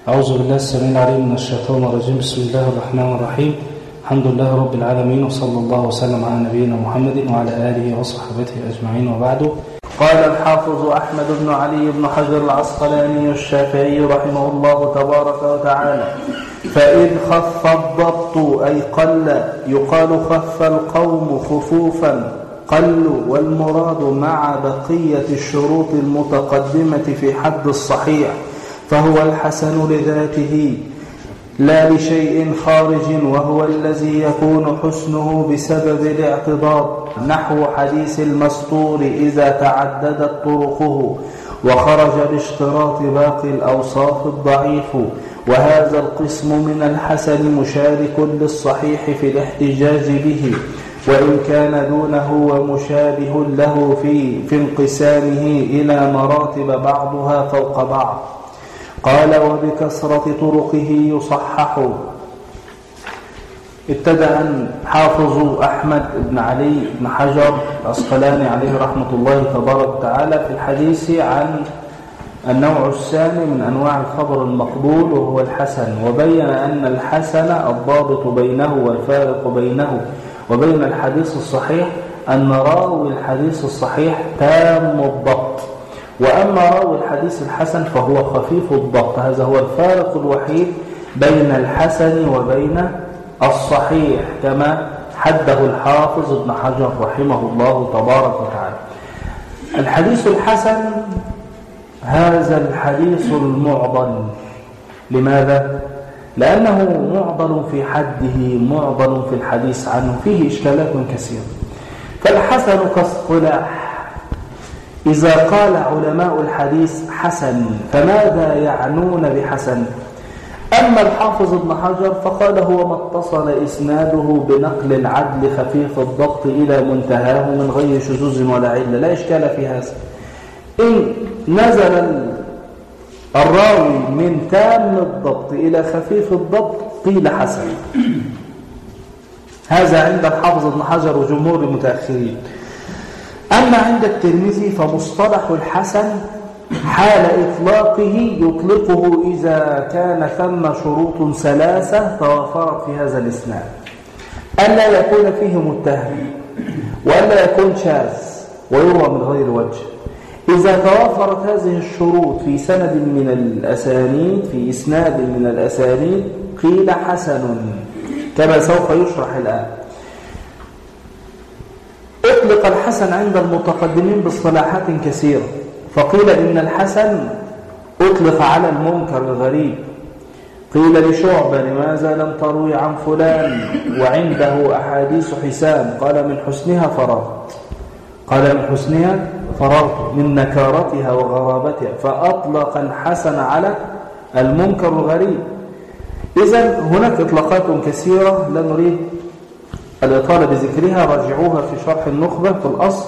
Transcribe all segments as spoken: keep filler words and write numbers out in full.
أعوذ بالله السميع العليم من الشيطان الرجيم. بسم الله الرحمن الرحيم. الحمد لله رب العالمين، وصلى الله وسلم على نبينا محمد وعلى آله وصحبه أجمعين، وبعد. قال الحافظ أحمد بن علي بن حجر العسقلاني الشافعي رحمه الله تبارك وتعالى: فإذ خف الضبط أي قل، يقال خف القوم خفوفا قلوا، والمراد مع بقية الشروط المتقدمة في حد الصحيح، فهو الحسن لذاته لا لشيء خارج، وهو الذي يكون حسنه بسبب الاعتضاد، نحو حديث المستور إذا تعددت طرقه وخرج باشتراط باقي الأوصاف الضعيف. وهذا القسم من الحسن مشارك للصحيح في الاحتجاج به، وإن كان دونه ومشابه له في, في انقسامه إلى مراتب بعضها فوق بعض. قال: وبكثرة طرقه يصحح. ابتدأ حافظ أحمد بن علي بن حجر العسقلاني عليه رحمة الله تبارك وتعالى في الحديث عن النوع الثاني من أنواع الخبر المقبول، وهو الحسن، وبين أن الحسن الضابط بينه والفارق بينه وبين الحديث الصحيح أن راوي الحديث الصحيح تام الضبط، وأما راوي الحديث الحسن فهو خفيف الضبط. هذا هو الفارق الوحيد بين الحسن وبين الصحيح، كما حده الحافظ ابن حجر رحمه الله تبارك وتعالى. الحديث الحسن هذا الحديث المعضل. لماذا؟ لأنه معضل في حده، معضل في الحديث عنه، فيه إشكالات كثيرة. فالحسن كاصطلاح، إذا قال علماء الحديث حسن فماذا يعنون بحسن؟ أما الحافظ ابن حجر فقال: هو ما اتصل إسناده بنقل العدل خفيف الضبط إلى منتهاه من غير شذوذ ولا علة. لا إشكال في هذا. إن نزل الراوي من تام الضبط إلى خفيف الضبط قيل حسن. هذا عند الحافظ ابن حجر وجمهور المتأخرين. أما عند الترمذي فمصطلح الحسن حال إطلاقه يطلقه إذا كان ثم شروط ثلاثة توافرت في هذا الإسناد: ألا يكون فيه متهم، وألا يكون شاذ، ويروى من غير وجه. إذا توافرت هذه الشروط في سند من الأسانيد، في إسناد من الأسانيد، قيل حسن، كما سوف يشرح الآن. أطلق الحسن عند المتقدمين باصطلاحات كثيرة، فقيل إن الحسن أطلق على المنكر الغريب. قيل لشعبة: لماذا لم تروي عن فلان وعنده أحاديث حسان؟ قال: من حسنها فررت. قال: من حسنها فررت من نكارتها وغرابتها. فأطلق الحسن على المنكر الغريب. إذن هناك إطلاقات كثيرة لا نريد الإطالة بذكرها، راجعوها في شرح النخبة في الأصل.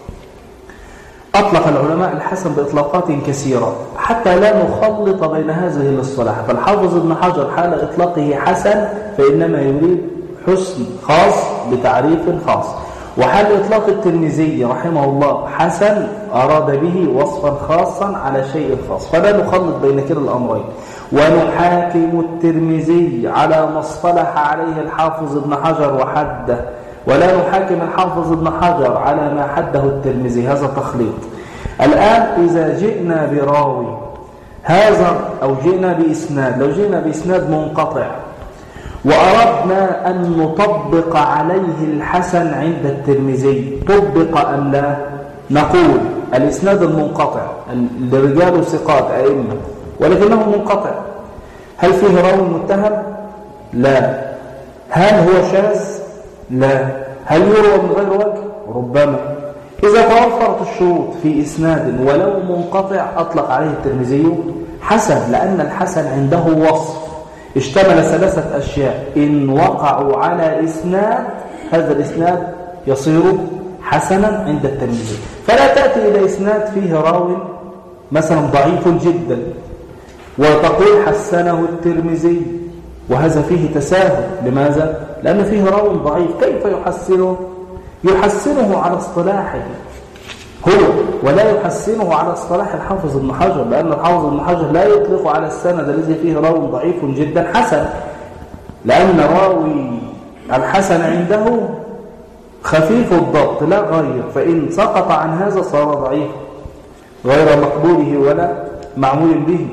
أطلق العلماء الحسن بإطلاقات كثيرة حتى لا نخلط بين هذه الاصطلاحات. فالحافظ ابن حجر حال إطلاقه حسن فإنما يريد حسن خاص بتعريف خاص، وحال إطلاق الترمذي رحمه الله حسن أراد به وصفا خاصا على شيء خاص، فلا نخلط بين كلا الأمرين. ونحاكم الترمذي على ما اصطلح عليه الحافظ ابن حجر وحده، ولا نحاكم الحافظ ابن حجر على ما حده الترمذي. هذا تخليط. الآن إذا جئنا براوي هذا أو جئنا بإسناد، لو جئنا بإسناد منقطع وأردنا أن نطبق عليه الحسن عند الترمذي، طبق أم لا؟ نقول الإسناد المنقطع لرجال ثقات أئمة ولكنه منقطع، هل فيه راوي متهم؟ لا. هل هو شاذ؟ لا. هل يروى من غير وجه؟ ربما. إذا توفرت الشروط في إسناد ولو منقطع أطلق عليه الترمذي حسن، لأن الحسن عنده وصف اشتمل ثلاثة أشياء، إن وقعوا على إسناد هذا الإسناد يصير حسنا عند الترمذي. فلا تأتي إلى إسناد فيه راوي مثلا ضعيف جدا وتقول حسنه الترمذي، وهذا فيه تساهل. لماذا؟ لأن فيه راوي ضعيف، كيف يحسنه؟ يحسنه على اصطلاحه، هو ولا يحسنه على اصطلاح الحافظ ابن حجر، لأن الحافظ ابن حجر لا يطلق على السند الذي فيه راوي ضعيف جدا حسن، لأن راوي الحسن عنده خفيف الضبط لا غير، فإن سقط عن هذا صار ضعيف غير مقبوله ولا معمول به.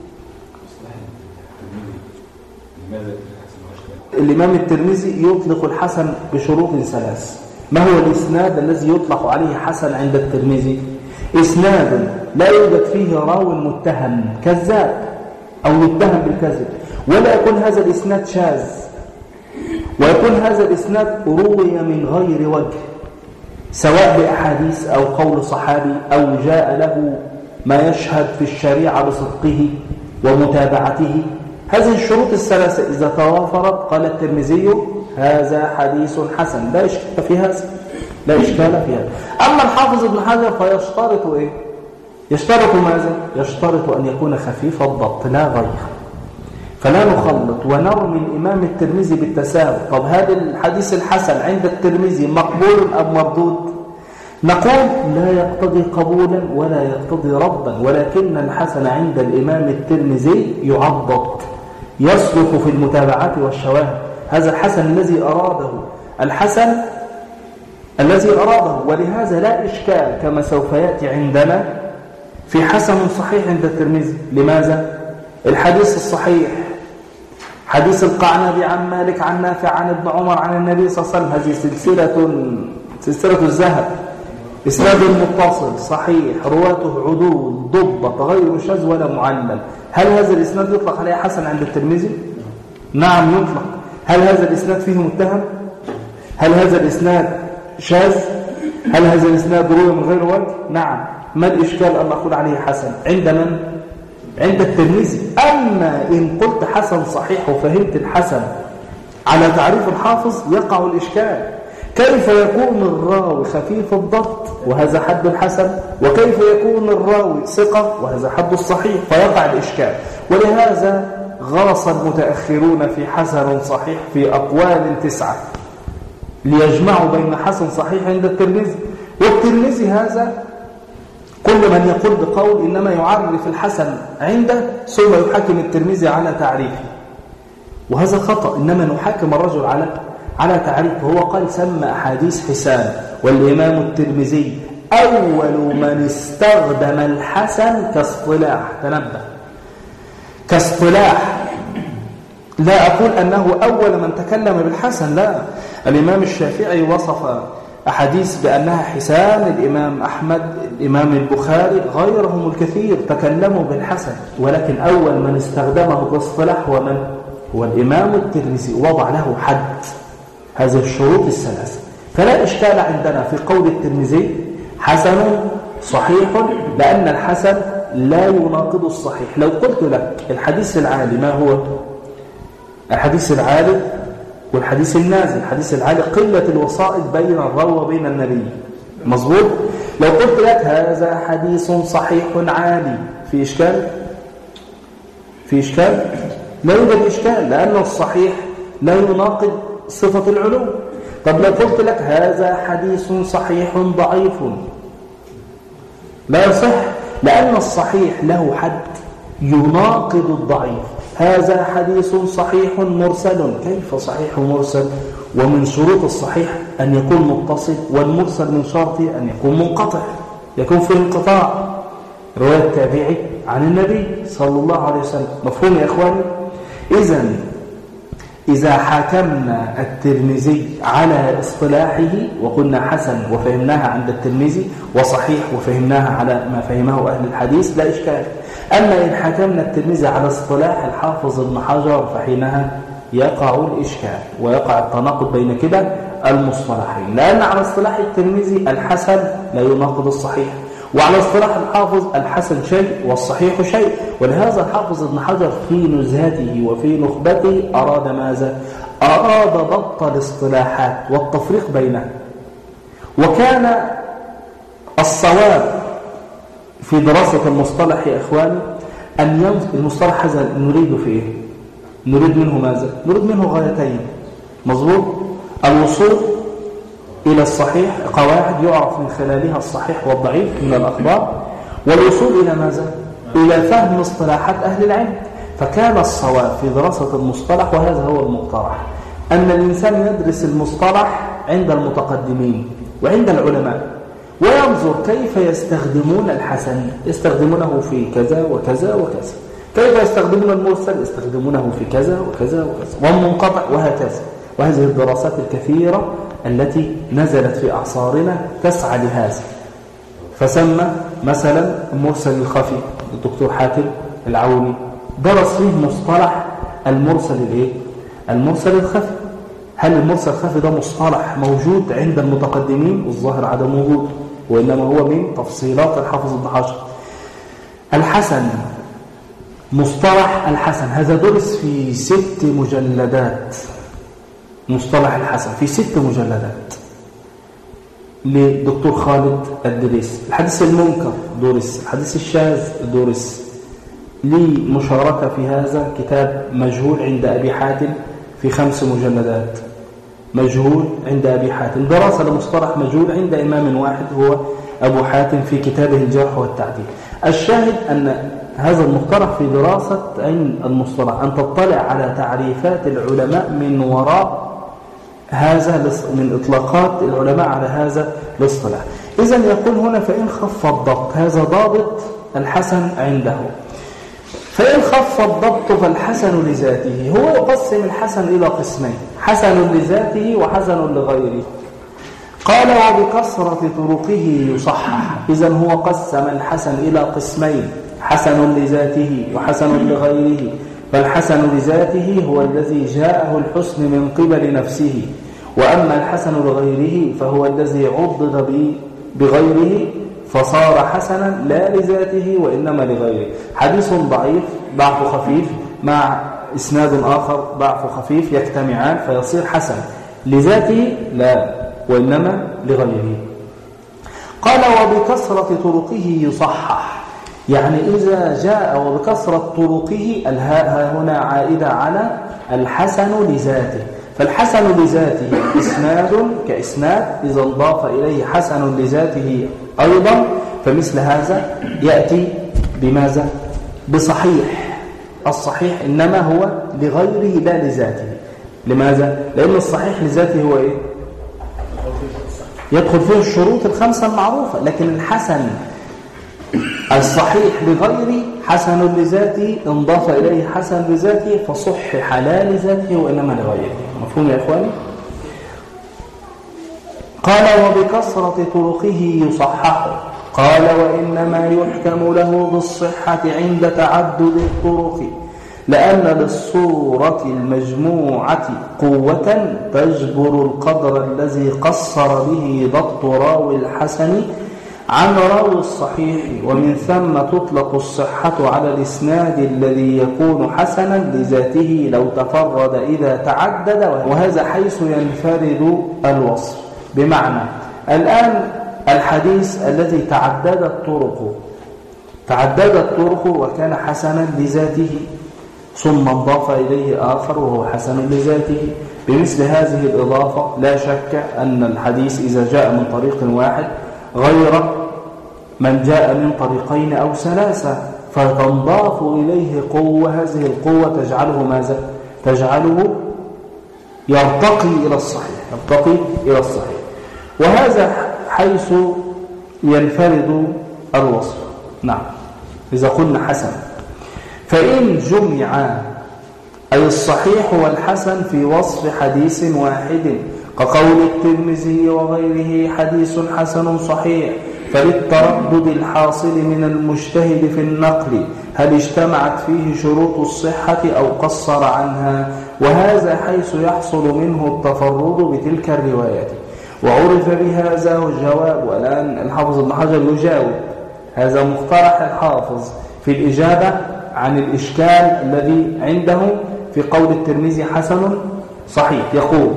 الإمام الترمذي يطلق الحسن بشروط ثلاث. ما هو الإسناد الذي يطلق عليه حسن عند الترمذي؟ إسناد لا يوجد فيه راو متهم كذاب أو متهم بالكذب، ولا يكون هذا الإسناد شاذ، ويكون هذا الإسناد روي من غير وجه، سواء بأحاديث أو قول صحابي أو جاء له ما يشهد في الشريعة بصدقه ومتابعته. هذه الشروط الثلاثة إذا توافرت قال الترمذي هذا حديث حسن، لا إشكال في هذا، لا إشكال في هذا. أما الحافظ ابن حجر فيشترط إيه؟ يشترط ماذا؟ يشترط أن يكون خفيف الضبط لا غير، فلا نخلط ونرمي الإمام الترمذي بالتساوي. طب هذا الحديث الحسن عند الترمذي مقبول أم مردود؟ نقول لا يقتضي قبولا ولا يقتضي ردا، ولكن الحسن عند الإمام الترمذي يعضد، يصرف في المتابعات والشواهد. هذا الحسن الذي أراده، الحسن الذي أراده، ولهذا لا إشكال كما سوف يأتي عندنا في حسن صحيح عند الترمذي. لماذا؟ الحديث الصحيح حديث القعنبي عن مالك عن نافع عن ابن عمر عن النبي صلى الله عليه وسلم، هذه سلسلة سلسلة الذهب، إسناد متصل صحيح، رواته عدول ضبط غير شاذ ولا معلل. هل هذا الإسناد يطلق عليه حسن عند الترمذي؟ نعم يطلق. هل هذا الإسناد فيه متهم؟ هل هذا الإسناد شاذ؟ هل هذا الإسناد روي من غير وجه؟ نعم. ما الإشكال أن أقول عليه حسن؟ عند من؟ عند الترمذي. أما إن قلت حسن صحيح وفهمت الحسن على تعريف الحافظ يقع الإشكال. كيف يكون الراوي خفيف الضبط وهذا حد الحسن، وكيف يكون الراوي ثقة وهذا حد الصحيح؟ فيقع الإشكال. ولهذا غاص المتأخرون في حسن صحيح في أقوال تسعة ليجمعوا بين حسن صحيح عند الترمذي. والترمذي هذا كل من يقول بقول إنما يعرف الحسن عنده ثم يحكم الترمذي على تعريفه، وهذا خطأ. إنما نحكم الرجل على على تعريفه. هو قال سمى أحاديث حسان، والإمام الترمذي أول من استخدم الحسن كاصطلاح. تنبه، كاصطلاح، لا أقول أنه أول من تكلم بالحسن، لا. الإمام الشافعي وصف أحاديث بأنها حسان، الإمام أحمد، الإمام البخاري، غيرهم الكثير تكلموا بالحسن، ولكن أول من استخدمه كاصطلاح هو من؟ هو الإمام الترمذي، وضع له حد هذه الشروط الثلاثة. فلا إشكال عندنا في قول الترمذي حسن صحيح، لأن الحسن لا يناقض الصحيح. لو قلت لك الحديث العالي ما هو؟ الحديث العالي والحديث النازل. الحديث العالي قلة الوسائط بين الراوي وبين النبي، مظبوط؟ لو قلت لك هذا حديث صحيح عالي، في إشكال؟ في إشكال؟ لا يوجد إشكال، لأن الصحيح لا يناقض صفة العلو. طب لو قلت لك هذا حديث صحيح ضعيف، لا يصح، لأن الصحيح له حد يناقض الضعيف. هذا حديث صحيح مرسل. كيف صحيح مرسل؟ ومن شروط الصحيح أن يكون متصل، والمرسل من شرطه أن يكون منقطع، يكون في انقطاع، رواية التابعي عن النبي صلى الله عليه وسلم. مفهوم يا إخواني؟ إذن إذا حكمنا الترمذي على اصطلاحه وقلنا حسن وفهمناها عند الترمذي، وصحيح وفهمناها على ما فهمه أهل الحديث، لا إشكال. أما إن حكمنا الترمذي على اصطلاح الحافظ ابن حجر فحينها يقع الإشكال ويقع التناقض بين كده المصطلحين، لأن على اصطلاح الترمذي الحسن لا يناقض الصحيح، وعلى اصطلاح الحافظ الحسن شيء والصحيح شيء. ولهذا الحافظ ابن حجر في نزهته وفي نخبته أراد ماذا؟ أراد ضبط الاصطلاحات والتفريق بينها. وكان الصواب في دراسة المصطلح يا إخواني أن ينظر المصطلح هذا نريد فيه، نريد منه ماذا؟ نريد منه غايتين، مظبوط؟ الوصول إلى الصحيح قواعد يعرف من خلالها الصحيح والضعيف من الأخبار، والوصول إلى ماذا؟ إلى فهم اصطلاحات أهل العلم. فكان الصواب في دراسة المصطلح، وهذا هو المقترح، أن الإنسان يدرس المصطلح عند المتقدمين وعند العلماء، وينظر كيف يستخدمون الحسن، يستخدمونه في كذا وكذا وكذا، كيف يستخدمون المرسل، يستخدمونه في كذا وكذا وكذا، والمنقطع، وهكذا. وهذه الدراسات الكثيرة التي نزلت في أعصارنا تسعى لهذا. فسمى مثلا المرسل الخفي، الدكتور حاتم العوني درس فيه مصطلح المرسل الايه؟ المرسل الخفي. هل المرسل الخفي ده مصطلح موجود عند المتقدمين؟ الظاهر عدم وجوده، وإنما هو من تفصيلات الحافظ ابن حجر. الحسن، مصطلح الحسن هذا درس في ست مجلدات. مصطلح الحسن في ست مجلدات لدكتور خالد الدريس. الحديث المنكر درس، الحديث الشاذ درس. لي مشاركة في هذا كتاب مجهول عند أبي حاتم في خمس مجلدات، مجهول عند أبي حاتم. دراسة لمصطلح مجهول عند إمام واحد هو أبو حاتم في كتابه الجرح والتعديل. الشاهد أن هذا المقترح في دراسة علم المصطلح أن تطلع على تعريفات العلماء من وراء هذا، من إطلاقات العلماء على هذا الاصطلاح. إذن يقول هنا فإن خف الضبط، هذا ضابط الحسن عنده. فإن خف الضبط فالحسن لذاته. هو يقسم الحسن إلى قسمين، حسن لذاته وحسن لغيره. قال وبكثرة طرقه يصحح. إذن هو قسم الحسن إلى قسمين، حسن لذاته وحسن لغيره. فالحسن لذاته هو الذي جاءه الحسن من قبل نفسه، وأما الحسن لغيره فهو الذي عضد بغيره فصار حسنا لا لذاته وإنما لغيره. حديث ضعيف ضعف خفيف مع إسناد آخر ضعف خفيف يجتمعان فيصير حسن، لذاته لا وإنما لغيره. قال وبكثرة طرقه يصحح، يعني إذا جاء وبكثرة طرقه، الهاء هنا عائدة على الحسن لذاته. فالحسن لذاته إسناد كإسناد، إذا انضاف إليه حسن لذاته أيضا فمثل هذا يأتي بماذا؟ بصحيح. الصحيح إنما هو لغيره لا لذاته. لماذا؟ لأن الصحيح لذاته هو إيه؟ يدخل فيه الشروط الخمسة المعروفة، لكن الحسن الصحيح لغيره حسن لذاته، انضاف إليه حسن لذاته فصحح لا لذاته وإنما لغيره. مفهوم يا إخواني؟ قال وبكثرة طرقه يصحح. قال وإنما يحكم له بالصحة عند تعدد الطرق، لأن للصورة المجموعة قوة تجبر القدر الذي قصر به ضبط راوي الحسن عن راوي الصحيح، ومن ثم تطلق الصحة على الإسناد الذي يكون حسنا لذاته لو تفرد إذا تعدد، وهذا حيث ينفرد الوصف. بمعنى الآن الحديث الذي تعددت طرقه تعددت طرقه وكان حسنا لذاته، ثم انضاف إليه آخر وهو حسن لذاته. بمثل هذه الإضافة لا شك أن الحديث إذا جاء من طريق واحد غير من جاء من طريقين أو ثلاثة فتنضاف إليه قوة، هذه القوة تجعله ماذا؟ تجعله يرتقي إلى الصحيح، يرتقي إلى الصحيح. وهذا حيث ينفرد الوصف. نعم، إذا قلنا حسن. فإن جمع أي الصحيح والحسن في وصف حديث واحد كقول الترمذي وغيره حديث حسن صحيح، فللتردد الحاصل من المجتهد في النقل هل اجتمعت فيه شروط الصحة أو قصر عنها، وهذا حيث يحصل منه التفرد بتلك الروايات. وعرف بهذا الجواب. والآن الحافظ ابن حجر يجاوب، هذا مقترح الحافظ في الإجابة عن الإشكال الذي عنده في قول الترمذي حسن صحيح. يقول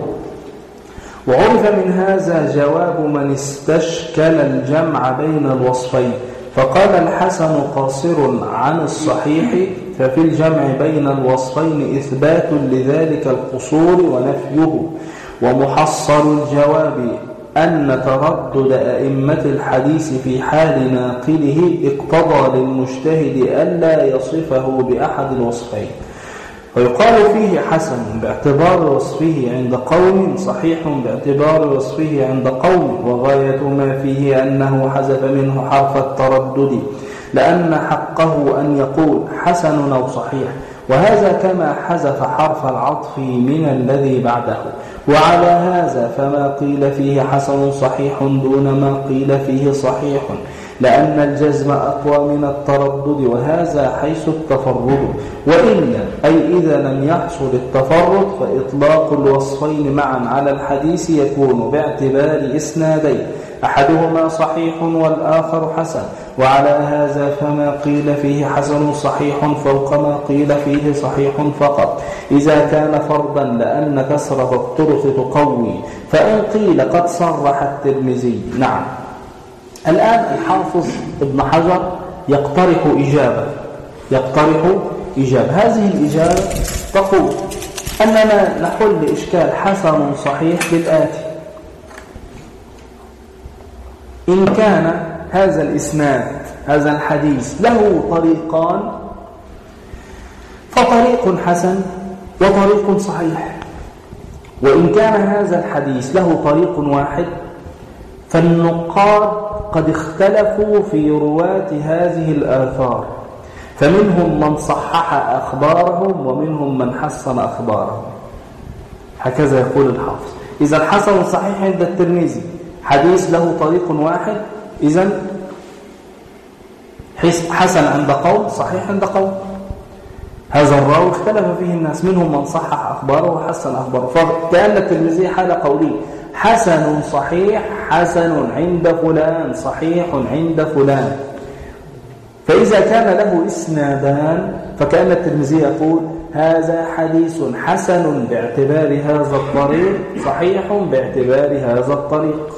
وعرف من هذا جواب من استشكل الجمع بين الوصفين، فقال الحسن قاصر عن الصحيح، ففي الجمع بين الوصفين إثبات لذلك القصور ونفيه. ومحصل الجواب أن تردد أئمة الحديث في حال ناقله اقتضى للمجتهد ألا يصفه بأحد الوصفين، ويقال فيه حسن باعتبار وصفه عند قوم، صحيح باعتبار وصفه عند قوم، وغاية ما فيه أنه حذف منه حرف التردد، لأن حقه أن يقول حسن أو صحيح، وهذا كما حذف حرف العطف من الذي بعده. وعلى هذا فما قيل فيه حسن صحيح دون ما قيل فيه صحيح، لأن الجزم أقوى من التردد، وهذا حيث التفرد. وإلا أي إذا لم يحصل التفرد فإطلاق الوصفين معا على الحديث يكون باعتبار إسنادين، أحدهما صحيح والآخر حسن، وعلى هذا فما قيل فيه حسن صحيح فوق ما قيل فيه صحيح فقط إذا كان فرضا، لأن كثرة الطرق تقوي. فإن قيل قد صرح الترمذي، نعم. الآن الحافظ ابن حجر يقترح إجابة يقترح إجابة هذه الإجابة تقول أننا نحل إشكال حسن صحيح بالآتي: إن كان هذا الإسناد هذا الحديث له طريقان، فطريق حسن وطريق صحيح. وإن كان هذا الحديث له طريق واحد، فالنقاد قد اختلفوا في رواة هذه الآثار، فمنهم من صحح أخبارهم ومنهم من حسن أخبارهم. هكذا يقول الحافظ: إذا الحسن صحيح عند الترمذي حديث له طريق واحد، إذن حسن عند قوم صحيح عند قوم. هذا الراوي اختلف فيه الناس، منهم من صحح أخباره وحسن أخباره، فكأن الترمذي حال قوله حسن صحيح، حسن عند فلان، صحيح عند فلان. فإذا كان له إسنادان فكأن الترمذي يقول هذا حديث حسن باعتبار هذا الطريق، صحيح باعتبار هذا الطريق.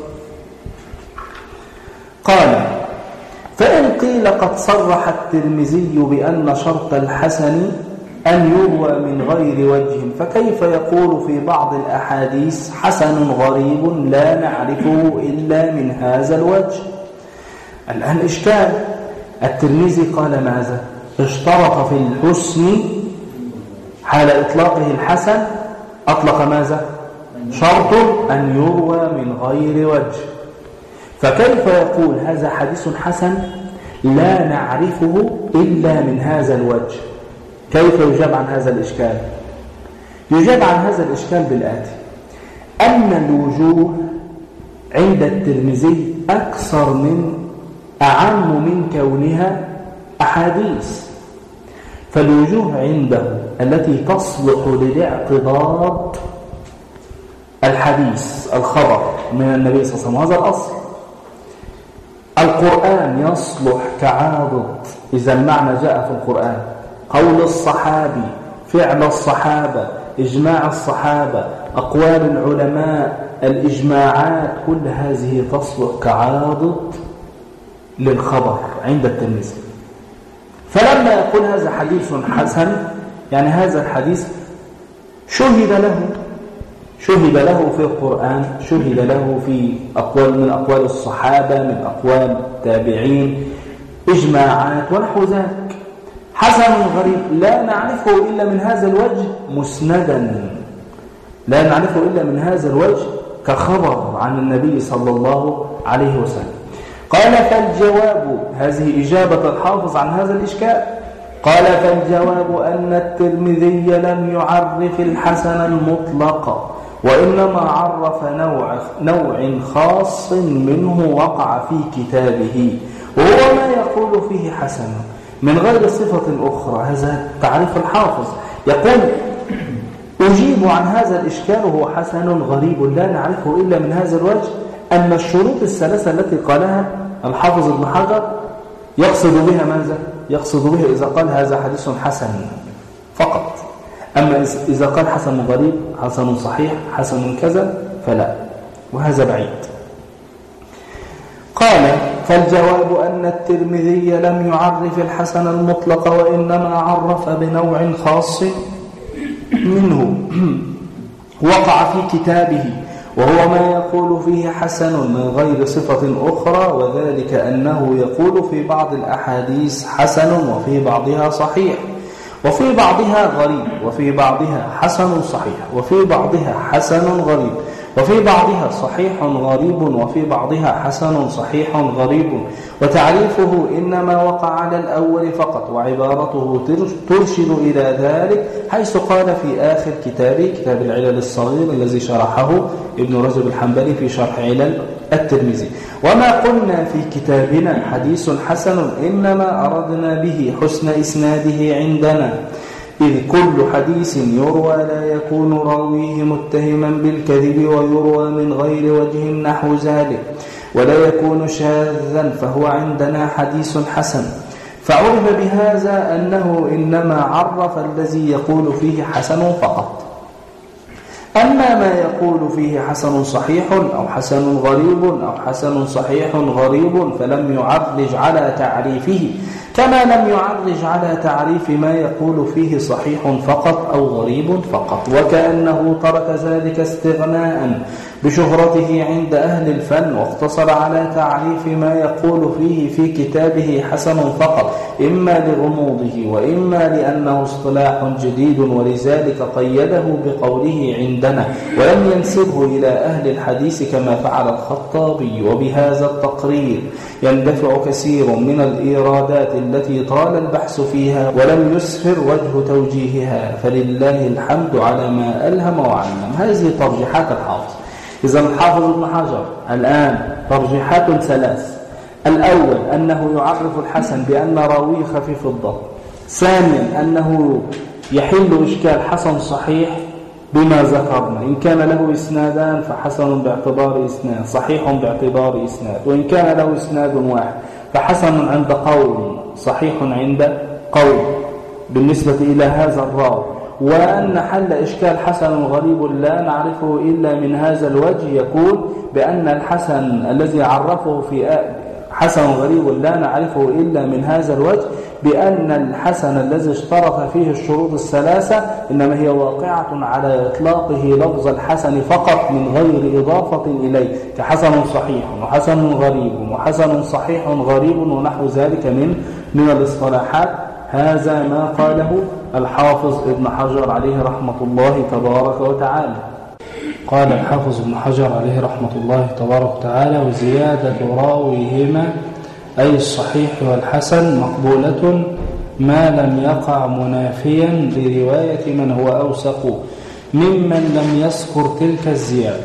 قال: فإن قيل قد صرح الترمذي بأن شرط الحسن أن يروى من غير وجه، فكيف يقول في بعض الأحاديث حسن غريب لا نعرفه إلا من هذا الوجه؟ الآن إشكال. الترمذي قال ماذا؟ اشترط في الحسن حال إطلاقه الحسن، أطلق ماذا؟ شرط أن يروى من غير وجه. فكيف يقول هذا حديث حسن لا نعرفه إلا من هذا الوجه؟ كيف يجاب عن هذا الإشكال؟ يجاب عن هذا الإشكال بالآتي: أن الوجوه عند الترمذي أكثر من أعم من كونها أحاديث، فالوجوه عنده التي تصلح للاعتضاد الحديث الخبر من النبي صلى الله عليه وسلم، هذا الأصل. القرآن يصلح كعاضد إذا المعنى جاء في القرآن، قول الصحابي، فعل الصحابة، إجماع الصحابة، أقوال العلماء، الإجماعات، كل هذه تصلح كعاضد للخبر عند الترمذي. فلما يقول هذا حديث حسن، يعني هذا الحديث شهد له شهد له في القرآن، شهد له في أقوال من أقوال الصحابة، من أقوال التابعين، إجماعات ونحو ذلك. حسن غريب لا نعرفه إلا من هذا الوجه مسندا، لا نعرفه إلا من هذا الوجه كخبر عن النبي صلى الله عليه وسلم. قال: فالجواب، هذه إجابة الحافظ عن هذا الإشكال. قال: فالجواب أن الترمذي لم يعرف الحسن المطلق، وإنما عرف نوع, نوع خاص منه وقع في كتابه، وهو ما يقول فيه حسن من غير صفة أخرى. هذا تعريف الحافظ. يقول: أجيب عن هذا الإشكال وهو حسن غريب لا نعرفه إلا من هذا الوجه، أن الشروط الثلاثة التي قالها الحافظ ابن حجر يقصد بها ماذا؟ يقصد بها إذا قال هذا حديث حسن فقط. أما إذا قال حسن غريب، حسن صحيح، حسن كذا، فلا، وهذا بعيد. قال: فالجواب أن الترمذي لم يعرف الحسن المطلق، وإنما عرف بنوع خاص منه وقع في كتابه، وهو ما يقول فيه حسن من غير صفة أخرى، وذلك أنه يقول في بعض الأحاديث حسن وفي بعضها صحيح، وفي بعضها غريب، وفي بعضها حسن صحيح، وفي بعضها حسن غريب، وفي بعضها صحيح غريب، وفي بعضها حسن صحيح غريب. وتعريفه إنما وقع على الأول فقط، وعبارته ترشد إلى ذلك، حيث قال في آخر كتابه كتاب العلل الصغير الذي شرحه ابن رجب الحنبلي في شرح علل الترمذي: وما قلنا في كتابنا حديث حسن إنما أردنا به حسن إسناده عندنا، إذ كل حديث يروى لا يكون راويه متهما بالكذب ويروى من غير وجه نحو ذلك، ولا يكون شاذا، فهو عندنا حديث حسن. فعرف بهذا أنه إنما عرف الذي يقول فيه حسن فقط. أما ما يقول فيه حسن صحيح أو حسن غريب أو حسن صحيح غريب فلم يعرج على تعريفه، كما لم يعرج على تعريف ما يقول فيه صحيح فقط أو غريب فقط، وكأنه ترك ذلك استغناء بشهرته عند أهل الفن، واقتصر على تعريف ما يقول فيه في كتابه حسن فقط، إما لغموضه وإما لأنه اصطلاح جديد، ولذلك قيده بقوله عندنا، ولم ينسبه إلى أهل الحديث كما فعل الخطابي. وبهذا التقرير يندفع كثير من الإيرادات التي طال البحث فيها ولم يسفر وجه توجيهها، فلله الحمد على ما ألهم وعلم. هذه ترجيحات الحافظ. إذا الحافظ ابن حجر الآن ترجيحات ثلاث: الأول أنه يعرف الحسن بأن راويه خفيف الضبط. ثانيا أنه يحل إشكال حسن صحيح بما ذكرنا، إن كان له إسنادان فحسن باعتبار إسناد، صحيح باعتبار إسناد، وإن كان له إسناد واحد فحسن عند قوم، صحيح عند قوم بالنسبة إلى هذا الراوي. وأن حل إشكال حسن غريب لا نعرفه إلا من هذا الوجه، يقول بأن الحسن الذي عرفه في حسن غريب لا نعرفه إلا من هذا الوجه، بأن الحسن الذي اشترط فيه الشروط الثلاثة إنما هي واقعة على إطلاقه لفظ الحسن فقط من غير إضافة إليه، كحسن صحيح وحسن غريب وحسن صحيح غريب ونحو ذلك من من الاصطلاحات. هذا ما قاله الحافظ ابن حجر عليه رحمة الله تبارك وتعالى. قال الحافظ ابن حجر عليه رحمة الله تبارك وتعالى: وزيادة راويهما أي الصحيح والحسن مقبولة ما لم يقع منافيا لرواية من هو أوثق ممن لم يذكر تلك الزيادة.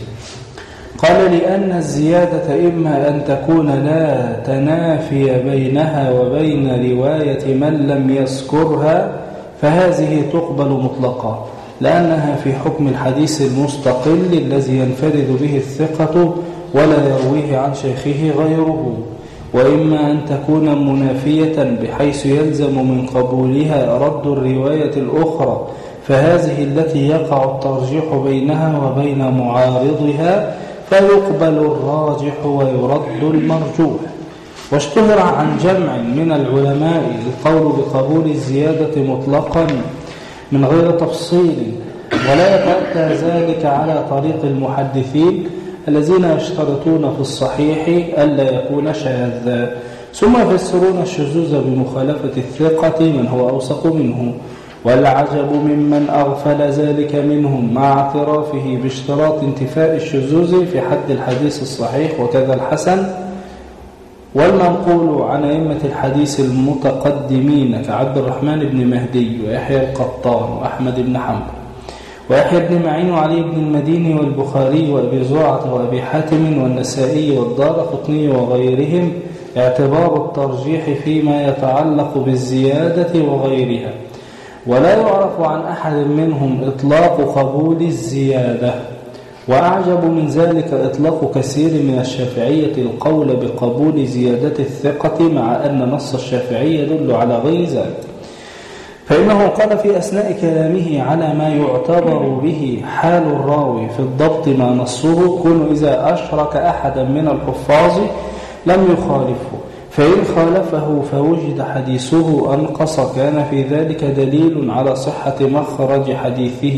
قال: لأن الزيادة إما أن تكون لا تنافي بينها وبين رواية من لم يذكرها، فهذه تقبل مطلقا لأنها في حكم الحديث المستقل الذي ينفرد به الثقة ولا يرويه عن شيخه غيره، وإما أن تكون منافية بحيث يلزم من قبولها رد الرواية الأخرى، فهذه التي يقع الترجيح بينها وبين معارضها، فيقبل الراجح ويرد المرجوح. واشتهر عن جمع من العلماء القول بقبول الزيادة مطلقا من غير تفصيل، ولا يتأتى ذلك على طريق المحدثين الذين يشترطون في الصحيح ألا يكون شاذا، ثم يفسرون الشذوذ بمخالفة الثقة من هو أوثق منه. والعجب ممن أغفل ذلك منهم مع اعترافه باشتراط انتفاء الشذوذ في حد الحديث الصحيح وكذا الحسن. والمنقول عن أئمة الحديث المتقدمين كعبد الرحمن بن مهدي ويحيى القطان وأحمد بن حنبل ويحيى بن معين وعلي بن المديني والبخاري وأبي زرعة وأبي حاتم والنسائي والدارقطني وغيرهم اعتبار الترجيح فيما يتعلق بالزيادة وغيرها، ولا يعرف عن أحد منهم إطلاق قبول الزيادة. وأعجب من ذلك إطلاق كثير من الشافعية القول بقبول زيادة الثقة، مع أن نص الشافعي يدل على غير ذلك، فإنه قال في أثناء كلامه على ما يعتبر به حال الراوي في الضبط ما نصه: كن إذا أشرك أحدا من الحفاظ لم يخالفه، فإن خالفه فوجد حديثه أنقص كان في ذلك دليل على صحة مخرج حديثه،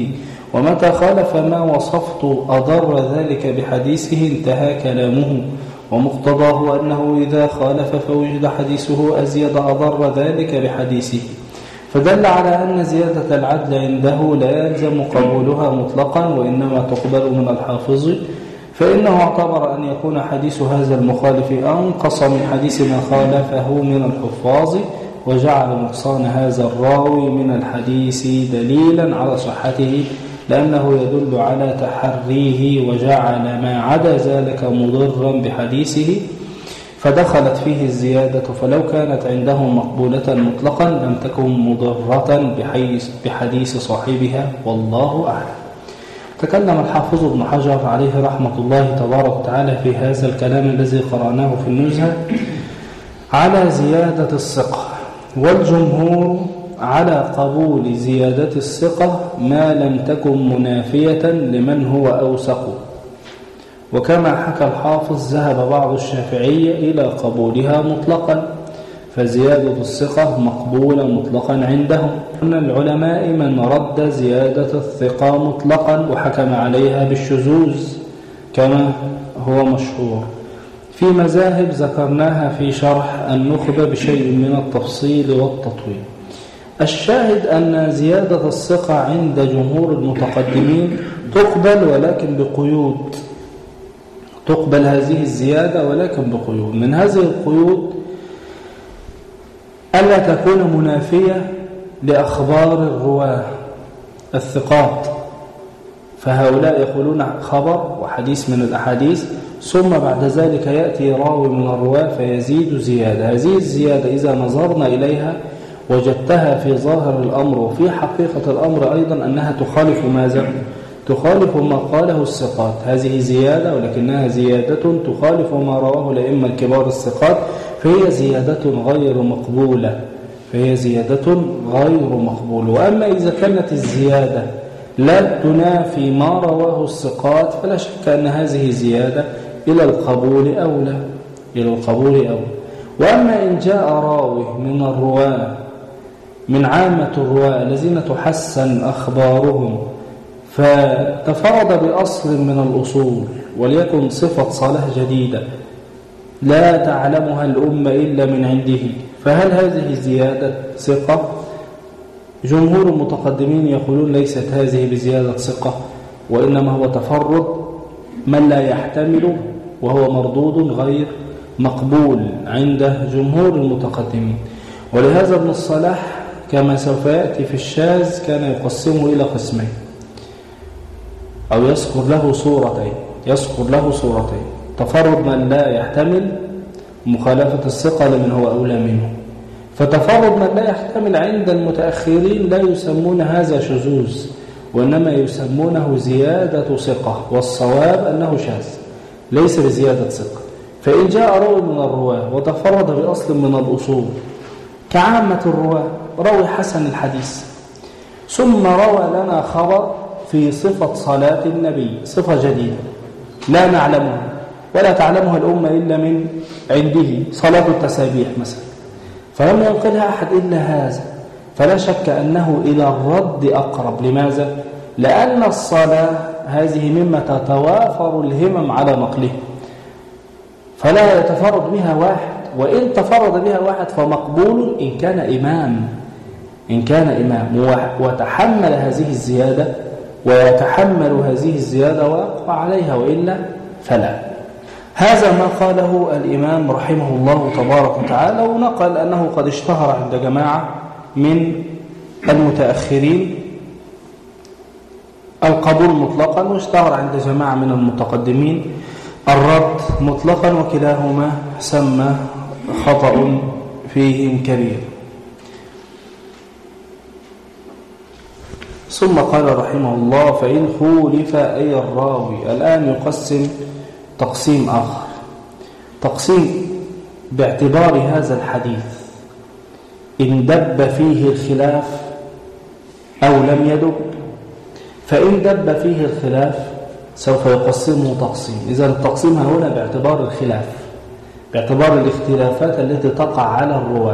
ومتى خالف ما وصفت أضر ذلك بحديثه انتهى كلامه، ومقتضاه أنه إذا خالف فوجد حديثه أزيد أضر ذلك بحديثه، فدل على أن زيادة العدل عنده لا يلزم قبولها مطلقا، وإنما تقبل من الحافظ، فإنه اعتبر أن يكون حديث هذا المخالف أنقص من حديث من خالفه من الحفاظ، وجعل نقصان هذا الراوي من الحديث دليلا على صحته، لأنه يدل على تحريه، وجعل ما عدا ذلك مضرا بحديثه فدخلت فيه الزيادة، فلو كانت عنده مقبولة مطلقا لم تكن مضرة بحديث صاحبها، والله أعلم. تكلم الحافظ ابن حجر عليه رحمة الله تبارك وتعالى في هذا الكلام الذي قرأناه في النزهة على زيادة الثقة، والجمهور على قبول زيادة الثقة ما لم تكن منافية لمن هو أوثق، وكما حكى الحافظ ذهب بعض الشافعية إلى قبولها مطلقا، فزيادة الثقة مقبولة مطلقا عندهم. من العلماء من رد زيادة الثقة مطلقا وحكم عليها بالشذوذ كما هو مشهور، في مذاهب ذكرناها في شرح النخبة بشيء من التفصيل والتطويل. الشاهد أن زيادة الثقة عند جمهور المتقدمين تقبل ولكن بقيود، تقبل هذه الزيادة ولكن بقيود. من هذه القيود ألا تكون منافية لأخبار الرواة الثقات، فهؤلاء يقولون خبر وحديث من الأحاديث، ثم بعد ذلك يأتي راوي من الرواة فيزيد زيادة. هذه الزيادة إذا نظرنا إليها وجدتها في ظاهر الأمر وفي حقيقة الأمر أيضا أنها تخالف ماذا؟ تخالف ما قاله الثقات. هذه زيادة ولكنها زيادة تخالف ما رواه الأئمة الكبار الثقات، فهي زيادة غير مقبولة، فهي زيادة غير مقبولة. وأما إذا كانت الزيادة لا تنافي ما رواه الثقات فلا شك أن هذه زيادة إلى القبول أولى، إلى القبول أولى. وأما إن جاء راوي من الرواة من عامة الرواة الذين تحسن أخبارهم فتفرد بأصل من الأصول، وليكن صفة صلاح جديدة لا تعلمها الأمة إلا من عنده، فهل هذه زيادة ثقة؟ جمهور المتقدمين يقولون ليست هذه بزيادة ثقة، وإنما هو تفرد من لا يحتمل، وهو مردود غير مقبول عند جمهور المتقدمين. ولهذا ابن الصلاح كما سوف يأتي في الشاذ كان يقسمه إلى قسمين، أو يذكر له صورتين يذكر له صورتين تفرد من لا يحتمل مخالفة الثقة لمن هو أولى منه. فتفرد من لا يحتمل عند المتأخرين لا يسمون هذا شذوذ، وإنما يسمونه زيادة ثقة، والصواب أنه شاذ ليس بزيادة ثقة. فإن جاء راوي من الرواة وتفرد بأصل من الأصول كعامة الرواة، راوي حسن الحديث ثم روى لنا خبر في صفة صلاة النبي، صفة جديدة لا نعلمها ولا تعلمها الأمة إلا من عنده، صلاة التسابيح مثلا، فلم ينقلها أحد إلا هذا، فلا شك أنه إلى الرد أقرب. لماذا؟ لأن الصلاة هذه مما تتوافر الهمم على نقله، فلا يتفرد بها واحد، وإن تفرد بها واحد فمقبول إن كان إمام إن كان إمام وتحمل هذه الزيادة ويتحمل هذه الزيادة ويقع عليها، وإلا فلا. هذا ما قاله الإمام رحمه الله تبارك وتعالى، ونقل أنه قد اشتهر عند جماعة من المتأخرين القبول مطلقا، واشتهر عند جماعة من المتقدمين الرد مطلقا، وكلاهما سمى خطأ فيهم كبير. ثم قال رحمه الله: فإن خولف أي الراوي. الآن يقسم تقسيم آخر، تقسيم باعتبار هذا الحديث إن دب فيه الخلاف أو لم يدب. فإن دب فيه الخلاف سوف يقسمه تقسيم. إذا التقسيم هنا باعتبار الخلاف، باعتبار الاختلافات التي تقع على الرواة.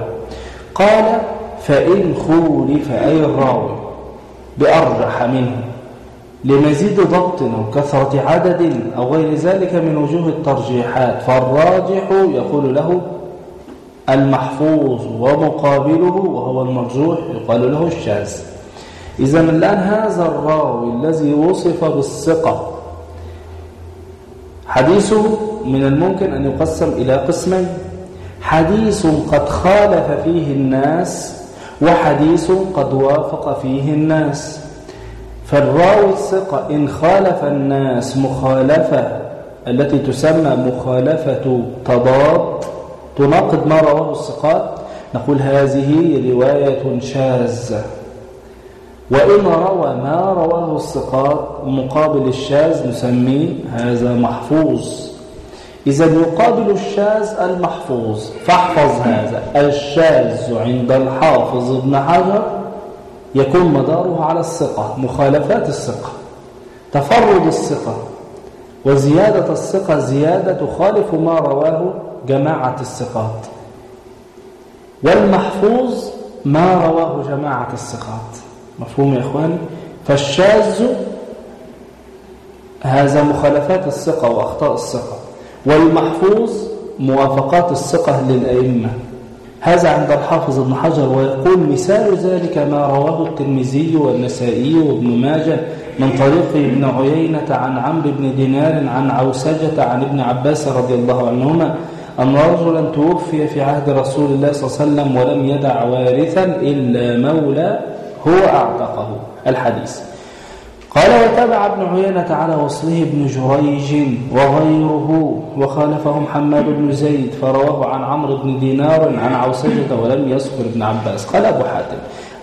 قال: فإن خولف أي الراوي بأرجح منه لمزيد ضبط أو كثرة عدد أو غير ذلك من وجوه الترجيحات، فالراجح يقول له المحفوظ، ومقابله وهو المرجوح يقال له الشاذ. إذا الآن هذا الراوي الذي وصف بالثقة حديثه من الممكن أن يقسم إلى قسمين: حديث قد خالف فيه الناس، وحديث قد وافق فيه الناس. فالراوي الثقة إن خالف الناس مخالفة التي تسمى مخالفة تضاد تناقض ما رواه الثقات، نقول هذه رواية شاذة. وإن روى ما رواه الثقات مقابل الشاذ نسميه هذا محفوظ. إذا يقابل الشاذ المحفوظ، فاحفظ هذا: الشاذ عند الحافظ ابن حجر يكون مداره على الثقة، مخالفات الثقة، تفرد الثقة، وزيادة الثقة زيادة تخالف ما رواه جماعة الثقات. والمحفوظ ما رواه جماعة الثقات. مفهوم يا إخواني؟ فالشاذ هذا مخالفات الثقة وأخطاء الثقة، والمحفوظ موافقات الثقة للأئمة. هذا عند الحافظ ابن حجر، ويقول مثال ذلك ما رواه الترمذي والنسائي وابن ماجه من طريق ابن عيينة عن عمرو بن دينار عن عوسجة عن ابن عباس رضي الله عنهما أن رجلا توفي في عهد رسول الله صلى الله عليه وسلم ولم يدع وارثا إلا مولى هو أعتقه. الحديث. قال: وتابع ابن عيينة على وصله ابن جريج وغيره، وخالفه محمد بن زيد فرواه عن عمرو بن دينار عن عوسجة ولم يذكر ابن عباس. قال أبو حاتم: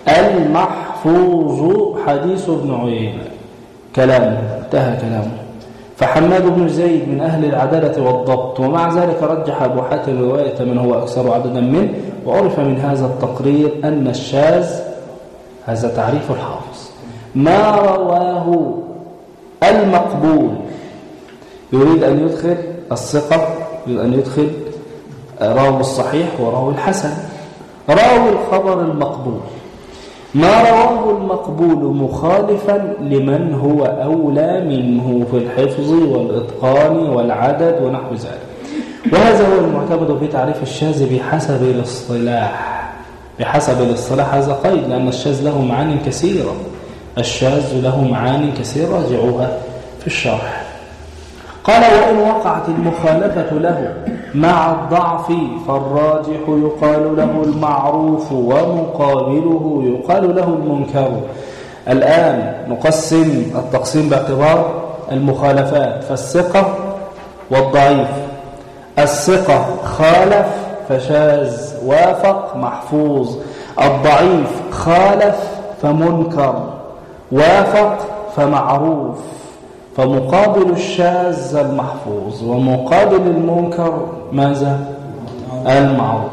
المحفوظ حديث ابن عيينة. كلامه انتهى كلامه. فحماد بن زيد من أهل العدالة والضبط، ومع ذلك رجح أبو حاتم رواية من هو أكثر عددا منه. وعرف من هذا التقرير أن الشاذ، هذا تعريف الحافظ، ما رواه المقبول. يريد أن يدخل الثقة، يريد أن يدخل راوي الصحيح وراوي الحسن. راوي الخبر المقبول ما رواه المقبول مخالفا لمن هو أولى منه في الحفظ والإتقان والعدد ونحو ذلك. وهذا هو المعتمد في تعريف الشاذ بحسب الاصطلاح. بحسب الاصطلاح هذا قيد، لأن الشاذ له معاني كثيرة. الشاذ له معاني كثيرة، راجعوها في الشرح. قال: وإن وقعت المخالفة له مع الضعف فالراجح يقال له المعروف، ومقابله يقال له المنكر. الآن نقسم التقسيم باعتبار المخالفات، فالثقة والضعيف. الثقة خالف فشاذ، وافق محفوظ. الضعيف خالف فمنكر، وافق فمعروف. فمقابل الشاذ المحفوظ، ومقابل المنكر ماذا؟ المعروف.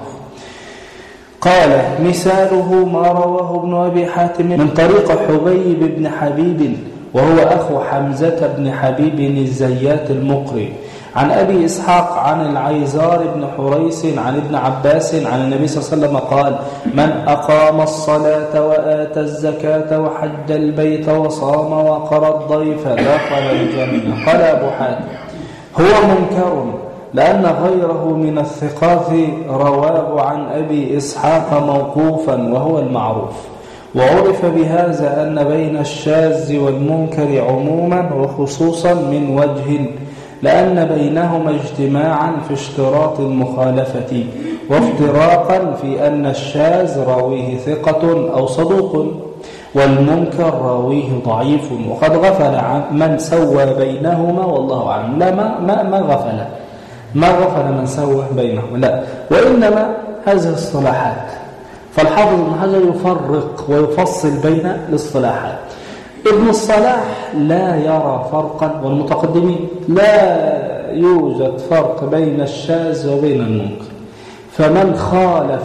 قال: مثاله ما رواه ابن أبي حاتم من طريق حبيب بن حبيب، وهو أخو حمزة بن حبيب الزيات المقري، عن أبي إسحاق عن العيزار بن حريس عن ابن عباس عن النبي صلى الله عليه وسلم قال: من أقام الصلاة وآتى الزكاة وحج البيت وصام وقرى الضيف دخل الجنة. قال أبو حاتم: هو منكر، لأن غيره من الثقات رواه عن أبي إسحاق موقوفا وهو المعروف. وعرف بهذا أن بين الشاذ والمنكر عموما وخصوصا من وجه، لأن بينهما اجتماعا في اشتراط المخالفة، وافتراقا في أن الشاذ راويه ثقة أو صدوق، والمنكر راويه ضعيف. وقد غفل عن من سوى بينهما، والله أعلم. لا ما, ما, ما غفل ما غفل من سوى بينهما، لا، وإنما هذه اصطلاحات. فالحافظ ابن حجر يفرق ويفصل بين الاصطلاحات. ابن الصلاح لا يرى فرقا، والمتقدمين لا يوجد فرق بين الشاذ وبين المنكر. فمن خالف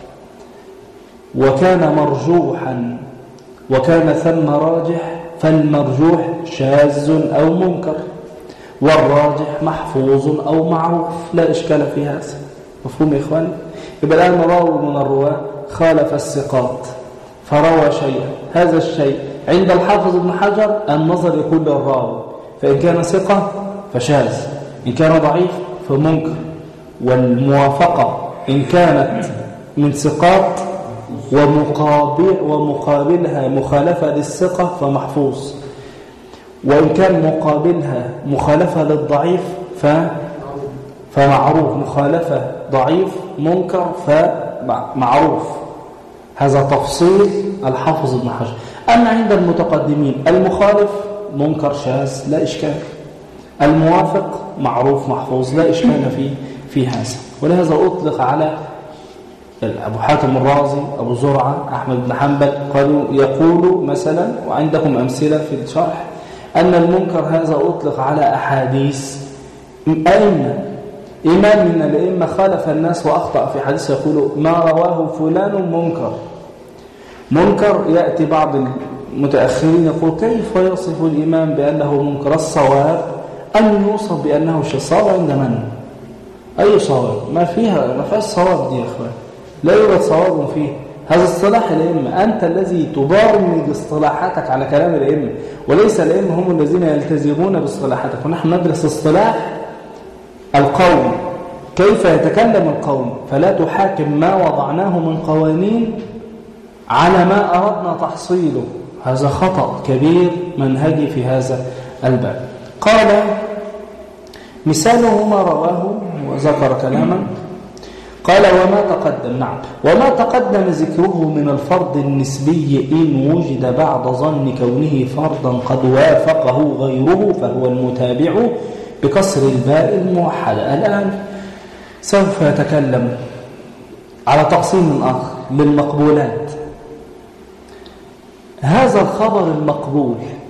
وكان مرجوحا وكان ثم راجح، فالمرجوح شاذ أو منكر، والراجح محفوظ أو معروف، لا إشكال في هذا. مفهوم يا إخواني؟ يبقى الآن راوي من الرواة خالف الثقات فروى شيئا، هذا الشيء عند الحافظ ابن حجر النظر يكون للراوي، فإن كان ثقة فشاذ، إن كان ضعيف فمنكر، والموافقة إن كانت من ثقات ومقابل ومقابلها مخالفة للثقة فمحفوظ، وإن كان مقابلها مخالفة للضعيف ف فمعروف، مخالفة ضعيف منكر فمعروف. هذا تفصيل الحافظ ابن حجر. أما عند المتقدمين المخالف منكر شاذ لا إشكال، الموافق معروف محفوظ لا إشكال في في هذا. ولهذا أطلق على أبو حاتم الرازي، أبو زرعة، أحمد بن حنبل، قالوا يقول مثلا، وعندكم أمثلة في الشرح، أن المنكر هذا أطلق على أحاديث أئمة، إمام من الأئمة خالف الناس وأخطأ في حديث يقول ما رواه فلان منكر. منكر يأتي بعض المتأخرين يقول كيف يصف الإمام بأنه منكر؟ الصواب أن يوصف بأنه شصاب عند من؟ أي صواب؟ ما فيها ما فيها الصواب دي يا أخوان، لا يوجد صواب فيه. هذا اصطلاح الأئمة، أنت الذي تبرمج اصطلاحاتك على كلام الأئمة، وليس الأئمة هم الذين يلتزمون باصطلاحاتك. ونحن ندرس اصطلاح القوم، كيف يتكلم القوم، فلا تحاكم ما وضعناه من قوانين على ما أردنا تحصيله. هذا خطأ كبير منهجي في هذا الباب. قال مثاله ما رواه وذكر كلاما، قال وما تقدم، نعم، وما تقدم ذكره من الفرض النسبي إن وجد بعد ظن كونه فرضا قد وافقه غيره فهو المتابع بكسر الباء الموحدة. الآن سوف يتكلم على تقسيم آخر للمقبولات. هذا الخبر المقبول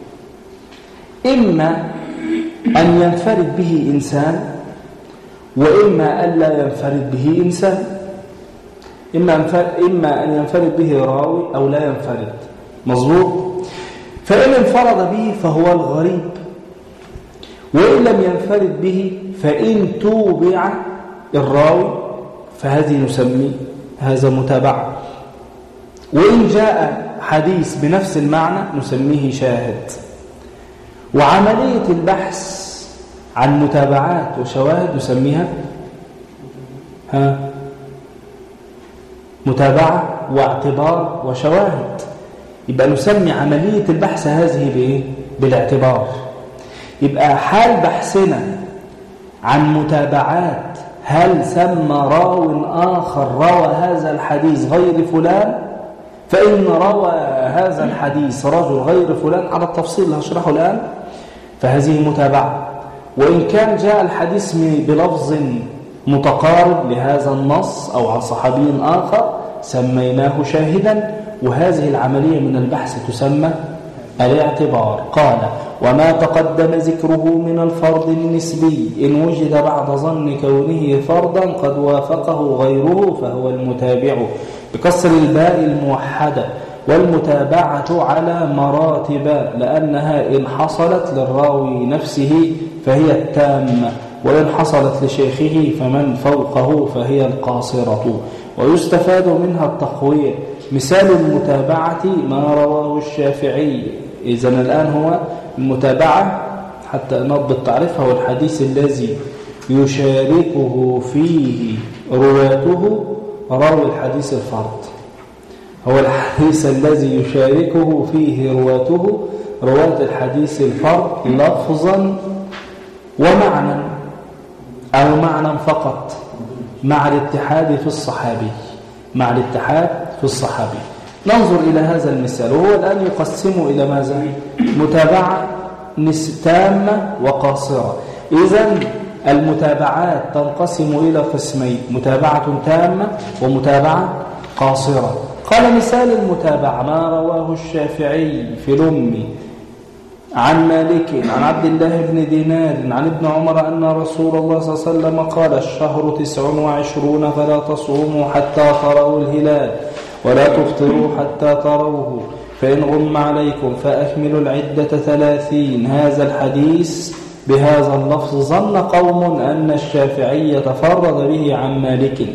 إما أن ينفرد به إنسان، وإما أن لا ينفرد به إنسان. إما أن ينفرد به راوي أو لا ينفرد، مظبوط. فإن انفرد به فهو الغريب، وإن لم ينفرد به فإن توبع الراوي فهذه نسمي هذا متابعة. وإن جاء حديث بنفس المعنى نسميه شاهد. وعملية البحث عن متابعات وشواهد نسميها ها متابعة واعتبار وشواهد. يبقى نسمي عملية البحث هذه بإيه؟ بالاعتبار. يبقى حال بحثنا عن متابعات، هل ثم راو آخر روى هذا الحديث غير فلان؟ فإن روى هذا الحديث رجل غير فلان على التفصيل اللي هشرحه الآن فهذه متابعة. وإن كان جاء الحديث بلفظ متقارب لهذا النص أو عن صحابي آخر سميناه شاهدا. وهذه العملية من البحث تسمى الاعتبار. قال وما تقدم ذكره من الفرض النسبي إن وجد بعد ظن كونه فرضا قد وافقه غيره فهو المتابع بكسر الباء الموحدة. والمتابعة على مراتب، لأنها إن حصلت للراوي نفسه فهي التامة، وإن حصلت لشيخه فمن فوقه فهي القاصرة. ويستفاد منها التقوية. مثال المتابعة ما رواه الشافعي. إذن الآن هو المتابعة حتى نضبط تعريفها هو الحديث الذي يشاركه فيه رواته راوي الحديث الفرد. هو الحديث الذي يشاركه فيه رواته رواة الحديث الفرد لفظا ومعنى أو معنى فقط مع الاتحاد في الصحابي مع الاتحاد في الصحابي. ننظر إلى هذا المثال وهو الآن يقسم إلى ماذا؟ متابعة تامة وقاصرة. إذن المتابعات تنقسم إلى قسمين: متابعة تامة ومتابعة قاصرة. قال مثال المتابعة ما رواه الشافعي في الأم عن مالك عن عبد الله بن دينار عن ابن عمر أن رسول الله صلى الله عليه وسلم قال الشهر تسع وعشرون فلا تصوموا حتى تروا الهلال ولا تفطروا حتى تروه فإن غم عليكم فأكملوا العدة ثلاثين. هذا الحديث بهذا اللفظ ظن قوم أن الشافعي تفرد به عن مالك،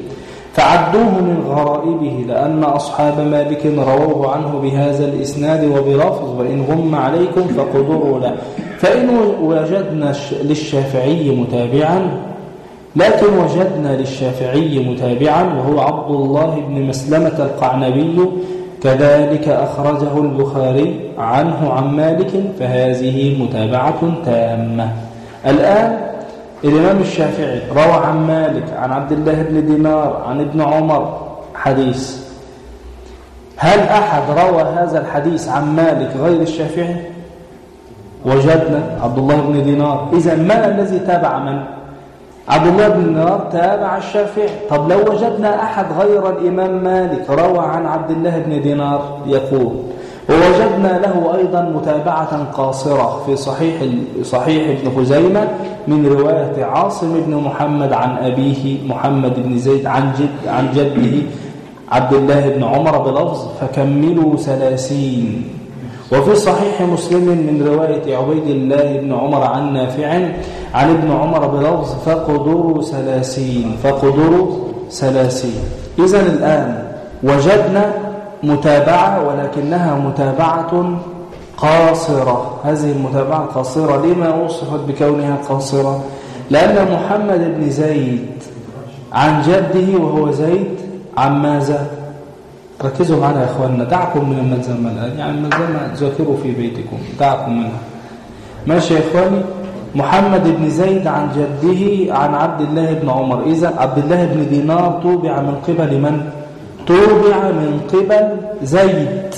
فعدوه من غرائبه لأن أصحاب مالك رووه عنه بهذا الإسناد وبلفظ وإن غم عليكم فقدروا له. فإن وجدنا للشافعي متابعا لكن وجدنا للشافعي متابعا وهو عبد الله بن مسلمة القعنبي كذلك أخرجه البخاري عنه عن مالك فهذه متابعة تامة. الآن الإمام الشافعي روى عن مالك عن عبد الله بن دينار عن ابن عمر حديث. هل أحد روى هذا الحديث عن مالك غير الشافعي؟ وجدنا عبد الله بن دينار. إذا من الذي تابع من؟ عبد الله بن دينار تابع الشافعي. طب لو وجدنا أحد غير الإمام مالك روى عن عبد الله بن دينار يقول ووجدنا له أيضا متابعة قاصرة في صحيح صحيح ابن خزيمة من رواية عاصم بن محمد عن أبيه محمد بن زيد عن جد عن جده عبد الله بن عمر بلفظ فكملوا ثلاثين. وفي صحيح مسلم من رواية عبيد الله بن عمر عن نافع عن ابن عمر بلفظ فقدروا ثلاثين فقدروا ثلاثين. إذن الآن وجدنا متابعة ولكنها متابعة قاصرة. هذه المتابعة قاصرة. لما وصفت بكونها قاصرة؟ لأن محمد بن زيد عن جده وهو زيد عن ماذا؟ ركزوا معنا يا أخواننا. دعكم من الملزمة الآن يعني الملزمة ذاكروا في بيتكم دعكم منها ماشي يا إخواني. محمد بن زيد عن جده عن عبد الله بن عمر. إذا عبد الله بن دينار توبع من قبل من؟ توبع من قبل زيد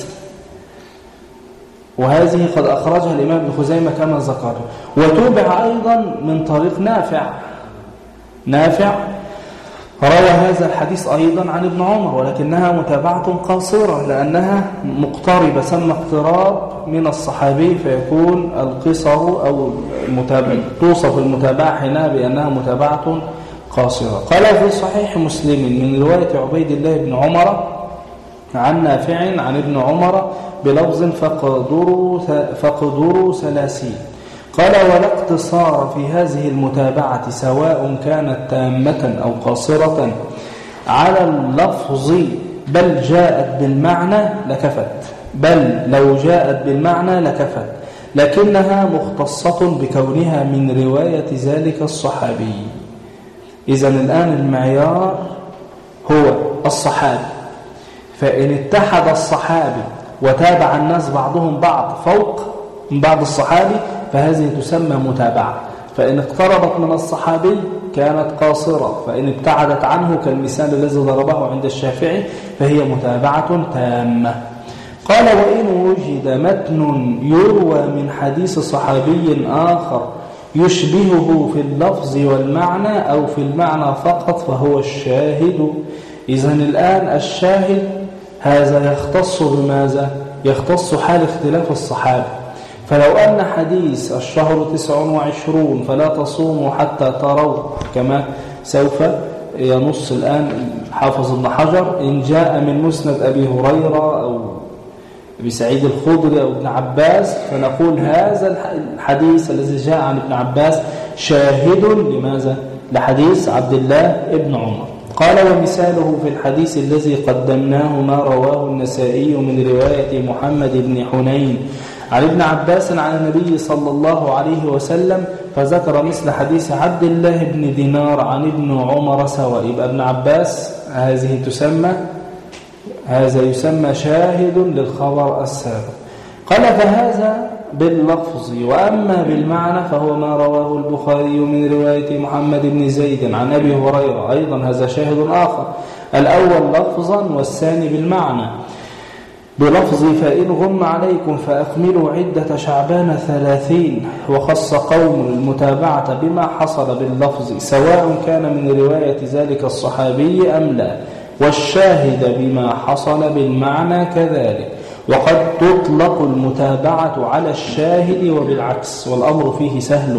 وهذه قد أخرجها الإمام ابن خزيمة كما ذكر. وتوبع أيضا من طريق نافع. نافع روى هذا الحديث أيضا عن ابن عمر ولكنها متابعة قاصرة لأنها مقتربة. سمى اقتراب من الصحابي فيكون القصر أو المتابعة توصف المتابعة حينها بأنها متابعة قاصرة. قال في صحيح مسلم من رواية عبيد الله بن عمر عن نافع عن ابن عمر بلفظ فقدروا فقدروا ثلاثين. قال ولا اقتصار في هذه المتابعة سواء كانت تامة أو قاصرة على اللفظ بل جاءت بالمعنى لكفت. بل لو جاءت بالمعنى لكفت لكنها مختصة بكونها من رواية ذلك الصحابي. إذن الآن المعيار هو الصحابي. فإن اتحد الصحابي وتابع الناس بعضهم بعض فوق من بعض الصحابي فهذه تسمى متابعة. فإن اقتربت من الصحابي كانت قاصرة فإن ابتعدت عنه كالمثال الذي ضربه عند الشافعي فهي متابعة تامة. قال وإن وجد متن يروى من حديث صحابي آخر يشبهه في اللفظ والمعنى أو في المعنى فقط فهو الشاهد. إذن الآن الشاهد هذا يختص بماذا؟ يختص حال اختلاف الصحابة. فلو أن حديث الشهر تسع وعشرون فلا تصوموا حتى تروا كما سوف ينص الآن حافظ ابن حجر إن جاء من مسند أبي هريرة أو أبي سعيد الخدري أو ابن عباس فنقول هذا الحديث الذي جاء عن ابن عباس شاهد لماذا؟ لحديث عبد الله ابن عمر. قال ومثاله في الحديث الذي قدمناه ما رواه النسائي من رواية محمد بن حنين عن ابن عباس عن النبي صلى الله عليه وسلم فذكر مثل حديث عبد الله بن دينار عن ابن عمر سواء. يبقى ابن عباس هذه تسمى هذا يسمى شاهد للخبر السابق. قال فهذا باللفظ وأما بالمعنى فهو ما رواه البخاري من رواية محمد بن زيد عن أبي هريرة أيضا هذا شاهد آخر. الأول لفظا والثاني بالمعنى. بلفظ فإن غم عليكم فأكملوا عدة شعبان ثلاثين. وخص قوم المتابعة بما حصل باللفظ سواء كان من رواية ذلك الصحابي أم لا والشاهد بما حصل بالمعنى كذلك. وقد تطلق المتابعة على الشاهد وبالعكس والأمر فيه سهل.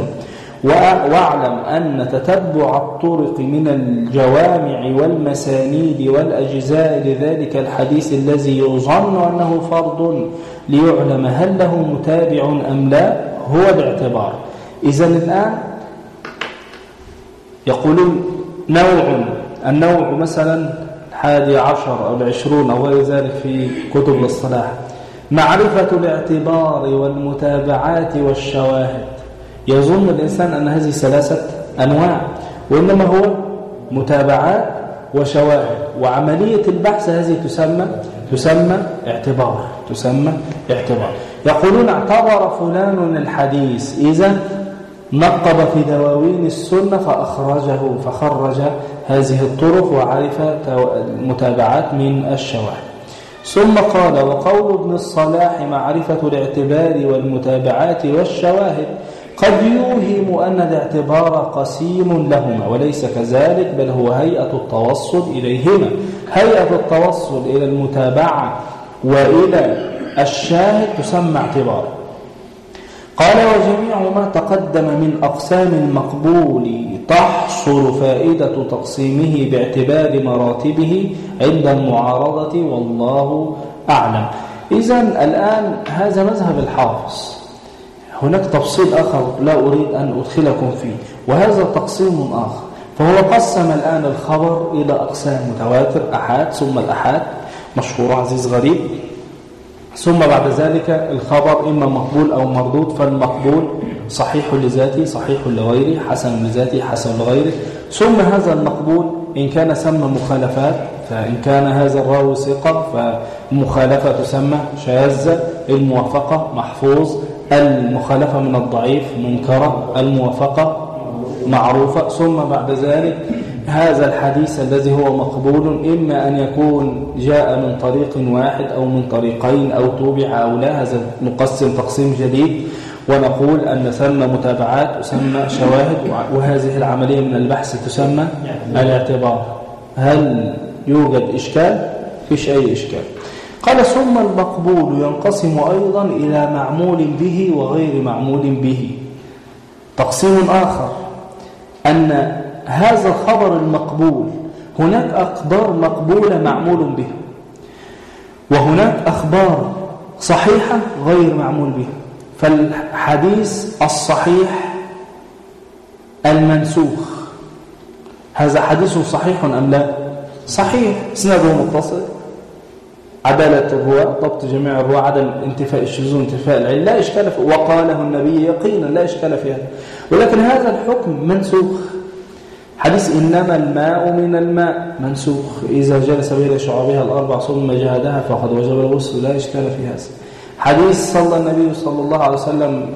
واعلم أن تتبع الطرق من الجوامع والمسانيد والأجزاء لذلك الحديث الذي يظن أنه فرض ليعلم هل له متابع أم لا هو باعتبار. إذن الآن يقولون نوع النوع مثلا الحادي عشر أو العشرون أو غير ذلك في كتب الاصطلاح: معرفة الاعتبار والمتابعات والشواهد. يظن الإنسان أن هذه ثلاثة أنواع، وإنما هو متابعات وشواهد، وعملية البحث هذه تسمى تسمى اعتبار تسمى اعتبار يقولون: اعتبر فلان الحديث إذا نقب في دواوين السنة فأخرجه فخرج هذه الطرق وعرف المتابعات من الشواهد. ثم قال: وقول ابن الصلاح معرفة الاعتبار والمتابعات والشواهد قد يوهم أن الاعتبار قسيم لهما، وليس كذلك، بل هو هيئة التوصل إليهما. هيئة التوصل إلى المتابعة وإلى الشاهد تسمى اعتبار. قال: وجميع ما تقدم من أقسام المقبول تحصل فائدة تقسيمه باعتبار مراتبه عند المعارضة، والله أعلم. إذن الآن هذا مذهب الحافظ. هناك تفصيل آخر لا أريد أن أدخلكم فيه، وهذا تقسيم آخر. فهو قسم الآن الخبر إلى أقسام: متواتر، أحاد، ثم الأحاد مشهور، عزيز، غريب، ثم بعد ذلك الخبر إما مقبول أو مردود. فالمقبول صحيح لذاته، صحيح لغيره، حسن لذاته، حسن لغيره. ثم هذا المقبول إن كان سمى مخالفات، فإن كان هذا الراوي ثقة فمخالفة تسمى شاذة، الموافقة محفوظ، المخالفة من الضعيف منكرة، الموافقة معروفة. ثم بعد ذلك هذا الحديث الذي هو مقبول إما أن يكون جاء من طريق واحد أو من طريقين أو توبع أو لا. هذا نقسم تقسيم جديد ونقول أن ثم متابعات تسمى شواهد، وهذه العملية من البحث تسمى الاعتبار. هل يوجد إشكال؟ فيش أي إشكال. قال: ثم المقبول ينقسم أيضا إلى معمول به وغير معمول به. تقسيم آخر أن هذا الخبر المقبول هناك أخبار مقبولة معمول به، وهناك أخبار صحيحة غير معمول به. فالحديث الصحيح المنسوخ هذا حديث صحيح أم لا؟ صحيح، سنده متصل، عدالة الرواة، ضبط جميع الرواة، عدم انتفاء الشذوذ، انتفاء العلة، لا إشكال فيه، وقاله النبي يقينا، لا إشكال فيه. ولكن هذا الحكم منسوخ. حديث إنما الماء من الماء منسوخ: إذا جلس بين شعابها الأربع ثم جهدها فقد وجب الغسل، لا إشكال في هذا. حديث صلى النبي صلى الله عليه وسلم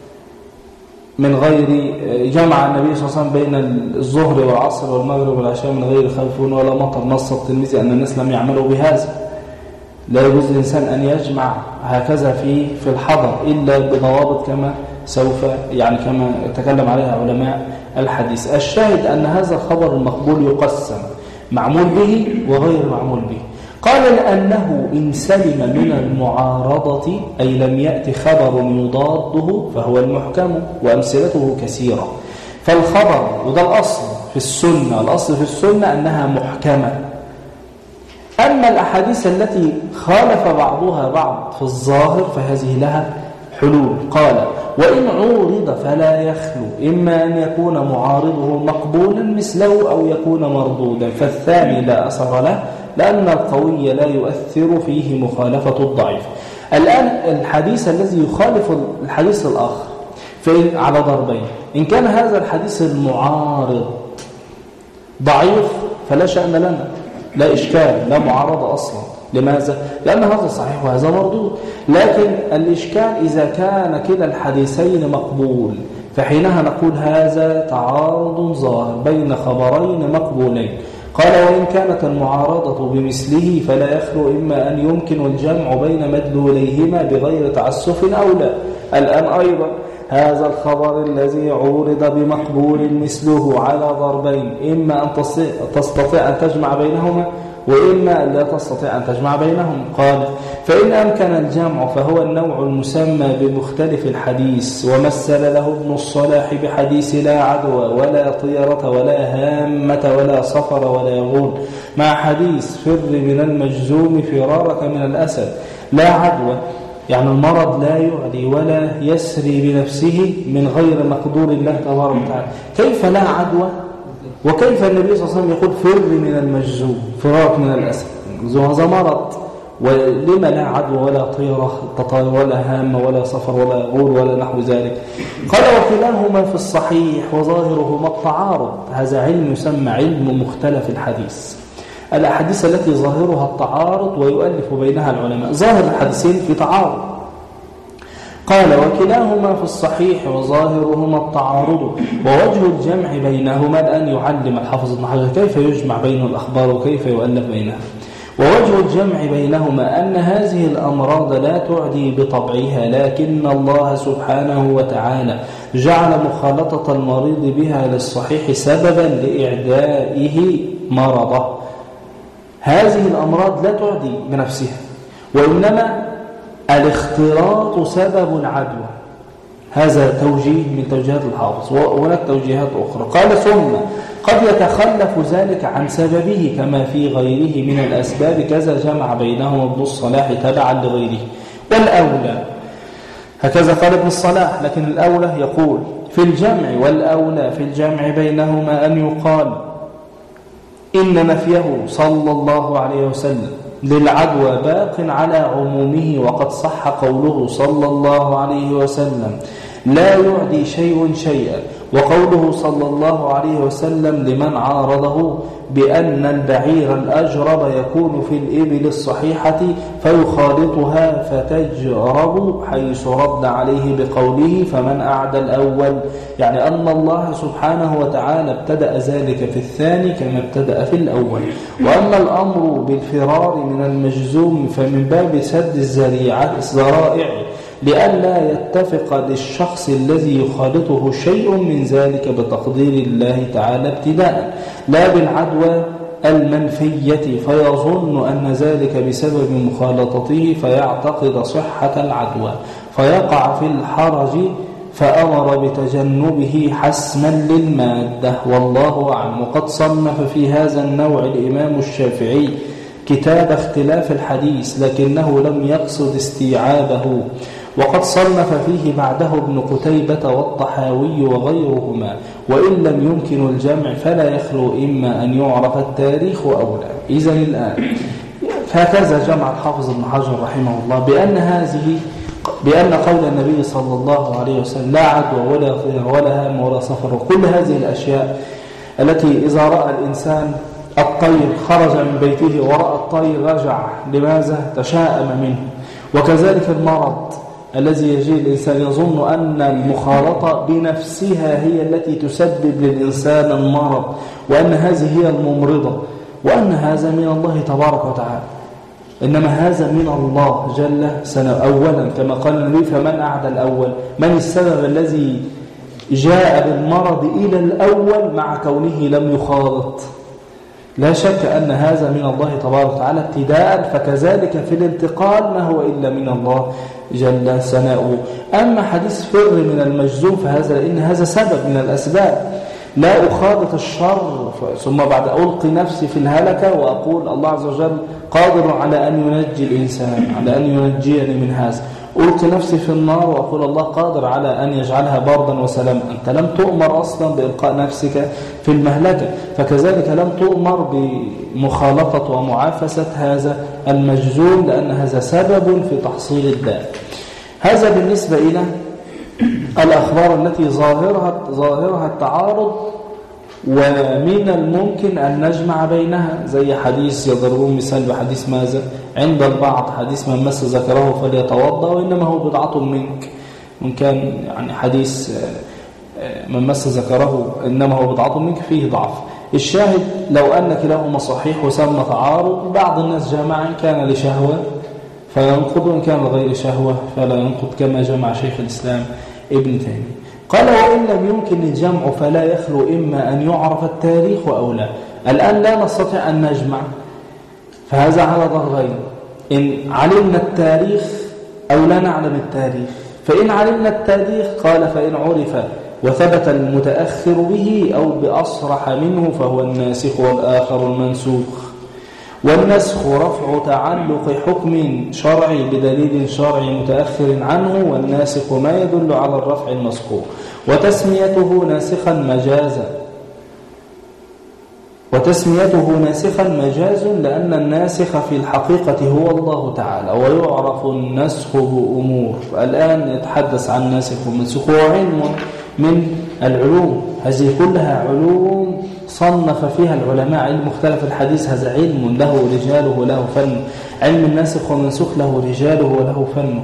من غير جمع النبي صلى الله عليه وسلم بين الظهر والعصر والمغرب والعشاء من غير خوف ولا مطر، نص الترمذي أن الناس لم يعملوا بهذا. لا يجوز للإنسان أن يجمع هكذا في في الحضر إلا بضوابط كما سوف يعني كما تكلم عليها علماء الحديث. الشاهد أن هذا الخبر المقبول يقسم معمول به وغير معمول به. قال: لأنه إن سلم من المعارضة، أي لم يأتي خبر يضاده، فهو المحكم، وأمثلته كثيرة. فالخبر، وده الأصل في السنة، الأصل في السنة أنها محكمة. أما الأحاديث التي خالف بعضها بعض في الظاهر فهذه لها حلول. قال: وإن عورض فلا يخلو إما أن يكون معارضه مقبولا مثله أو يكون مردودا، فالثاني لا أثر له، لأن القوي لا يؤثر فيه مخالفة الضعيف. الآن الحديث الذي يخالف الحديث الآخر في على ضربين: إن كان هذا الحديث المعارض ضعيف فلا شأن لنا، لا إشكال، لا معارضة أصلا. لماذا؟ لأن هذا صحيح وهذا مردود. لكن الإشكال إذا كان كلا الحديثين مقبول، فحينها نقول هذا تعارض ظاهر بين خبرين مقبولين. قال: وإن كانت المعارضة بمثله فلا يخلو إما أن يمكن الجمع بين مدلوليهما بغير تعسف أو لا. الآن أيضا هذا الخبر الذي عورض بمقبول مثله على ضربين: إما أن تستطيع أن تجمع بينهما، وإما لا تستطيع أن تجمع بينهم. قال: فإن أمكن الجمع فهو النوع المسمى بمختلف الحديث، ومثل له ابن الصلاح بحديث لا عدوى ولا طيرة ولا هامة ولا صفر ولا يغول، مع حديث فر من المجزوم فرارك من الأسد. لا عدوى يعني المرض لا يعدي ولا يسري بنفسه من غير مقدور الله تبارك وتعالى. كيف لا عدوى وكيف النبي صلى الله عليه وسلم يقول فر من المجذوم، فراق من الأسد، هذا مرض، ولما لا عدوى ولا طيرة ولا هامة ولا صفر ولا غول ولا نحو ذلك. قال وكلاهما في الصحيح وظاهرهما التعارض. هذا علم يسمى علم مختلف الحديث، الأحاديث التي ظاهرها التعارض ويؤلف بينها العلماء. ظاهر الحديثين في تعارض. قال وكلاهما في الصحيح وظاهرهما التعارض ووجه الجمع بينهما. الآن يعلم الحافظ ابن حجر كيف يجمع بين الأخبار وكيف يؤلف بينها. ووجه الجمع بينهما أن هذه الأمراض لا تعدي بطبعها، لكن الله سبحانه وتعالى جعل مخالطة المريض بها للصحيح سببا لإعدائه مرضه. هذه الأمراض لا تعدي بنفسها، وإنما الاختلاط سبب العدوى. هذا توجيه من توجيهات الحافظ، وهناك توجيهات أخرى. قال ثم قد يتخلف ذلك عن سببه كما في غيره من الأسباب، كذا جمع بينهما ابن الصلاح تبعا لغيره. والأولى هكذا قال ابن الصلاح، لكن الأولى يقول في الجمع، والأولى في الجمع بينهما أن يقال إن نفيه صلى الله عليه وسلم للعدوى باق على عمومه، وقد صح قوله صلى الله عليه وسلم لا يعدي شيء شيئا، وقوله صلى الله عليه وسلم لمن عارضه بأن البعير الأجرب يكون في الإبل الصحيحة فيخالطها فتجرب، حيث رد عليه بقوله فمن أعدى الأول، يعني أن الله سبحانه وتعالى ابتدأ ذلك في الثاني كما ابتدأ في الأول. وأما الأمر بالفرار من المجزوم فمن باب سد الذرائع لئلا يتفق للشخص الذي يخالطه شيء من ذلك بتقدير الله تعالى ابتداء، لا بالعدوى المنفية فيظن أن ذلك بسبب مخالطته فيعتقد صحة العدوى فيقع في الحرج، فأمر بتجنبه حسما للمادة، والله أعلم. وقد صنف في هذا النوع الإمام الشافعي كتاب اختلاف الحديث، لكنه لم يقصد استيعابه، وقد صنف فيه بعده ابن قتيبة والطحاوي وغيرهما. وإن لم يمكن الجمع فلا يخلو إما أن يعرف التاريخ أو لا. إذن الآن هكذا جمع الحافظ ابن حجر رحمه الله بأن هذه بأن قول النبي صلى الله عليه وسلم لا عدوى ولا طير ولا هام ولا صفر، وكل هذه الأشياء التي إذا رأى الإنسان الطير خرج من بيته ورأى الطير رجع، لماذا؟ تشاءم منه. وكذلك المرض الذي يجي الإنسان يظن أن المخالطة بنفسها هي التي تسبب للإنسان المرض، وأن هذه هي الممرضة، وأن هذا من الله تبارك وتعالى. إنما هذا من الله جل سنة. أولا كما قال النبي فمن أعدى الأول، من السبب الذي جاء بالمرض إلى الأول مع كونه لم يخالط؟ لا شك أن هذا من الله تبارك وتعالى ابتداء، فكذلك في الانتقال ما هو إلا من الله جل ثناؤه. أما حديث فر من المجذوم فهذا لأن هذا سبب من الأسباب، لا أخالط الشر ثم بعد ألقي نفسي في الهلكة وأقول الله عز وجل قادر على أن ينجي الإنسان، على أن ينجيني من هذا. ألقي نفسي في النار وأقول الله قادر على أن يجعلها بردا وسلاما. أنت لم تؤمر أصلا بإلقاء نفسك في المهلكة، فكذلك لم تؤمر بمخالطة ومعافسة هذا المجذوم، لأن هذا سبب في تحصيل الداء. هذا بالنسبة إلى الأخبار التي ظاهرها ظاهرها التعارض، ومن الممكن أن نجمع بينها، زي حديث يضربون مثال بحديث ماذا عند البعض، حديث من مس ذكره فليتوضأ وإنما هو بضعة منك. من كان يعني حديث من مس ذكره إنما هو بضعة منك فيه ضعف. الشاهد لو أن كلاهما صحيح وسمى تعارض، بعض الناس جمع إن كان لشهوة فينقض وإن كان لغير شهوة فلا ينقض، كما جمع شيخ الإسلام ابن تيمية. قال وإن لم يمكن الجمع فلا يخلو إما أن يعرف التاريخ أو لا. الآن لا نستطيع أن نجمع، فهذا على ضربين: إن علمنا التاريخ أو لا نعلم التاريخ. فإن علمنا التاريخ قال فإن عرف وثبت المتأخر به أو بأصرح منه فهو الناسخ والآخر المنسوخ. والنسخ رفع تعلق حكم شرعي بدليل شرعي متأخر عنه، والناسخ ما يدل على الرفع المذكور، وتسميته ناسخا مجازا وتسميته ناسخا مجاز لأن الناسخ في الحقيقة هو الله تعالى، ويعرف النسخ بأمور. الآن يتحدث عن ناسخ ومنسوخ، هو علم من العلوم، هذه كلها علوم صنف فيها العلماء. علم مختلف الحديث هذا علم له رجاله وله فن، علم الناسخ والمنسوخ له رجاله وله فن.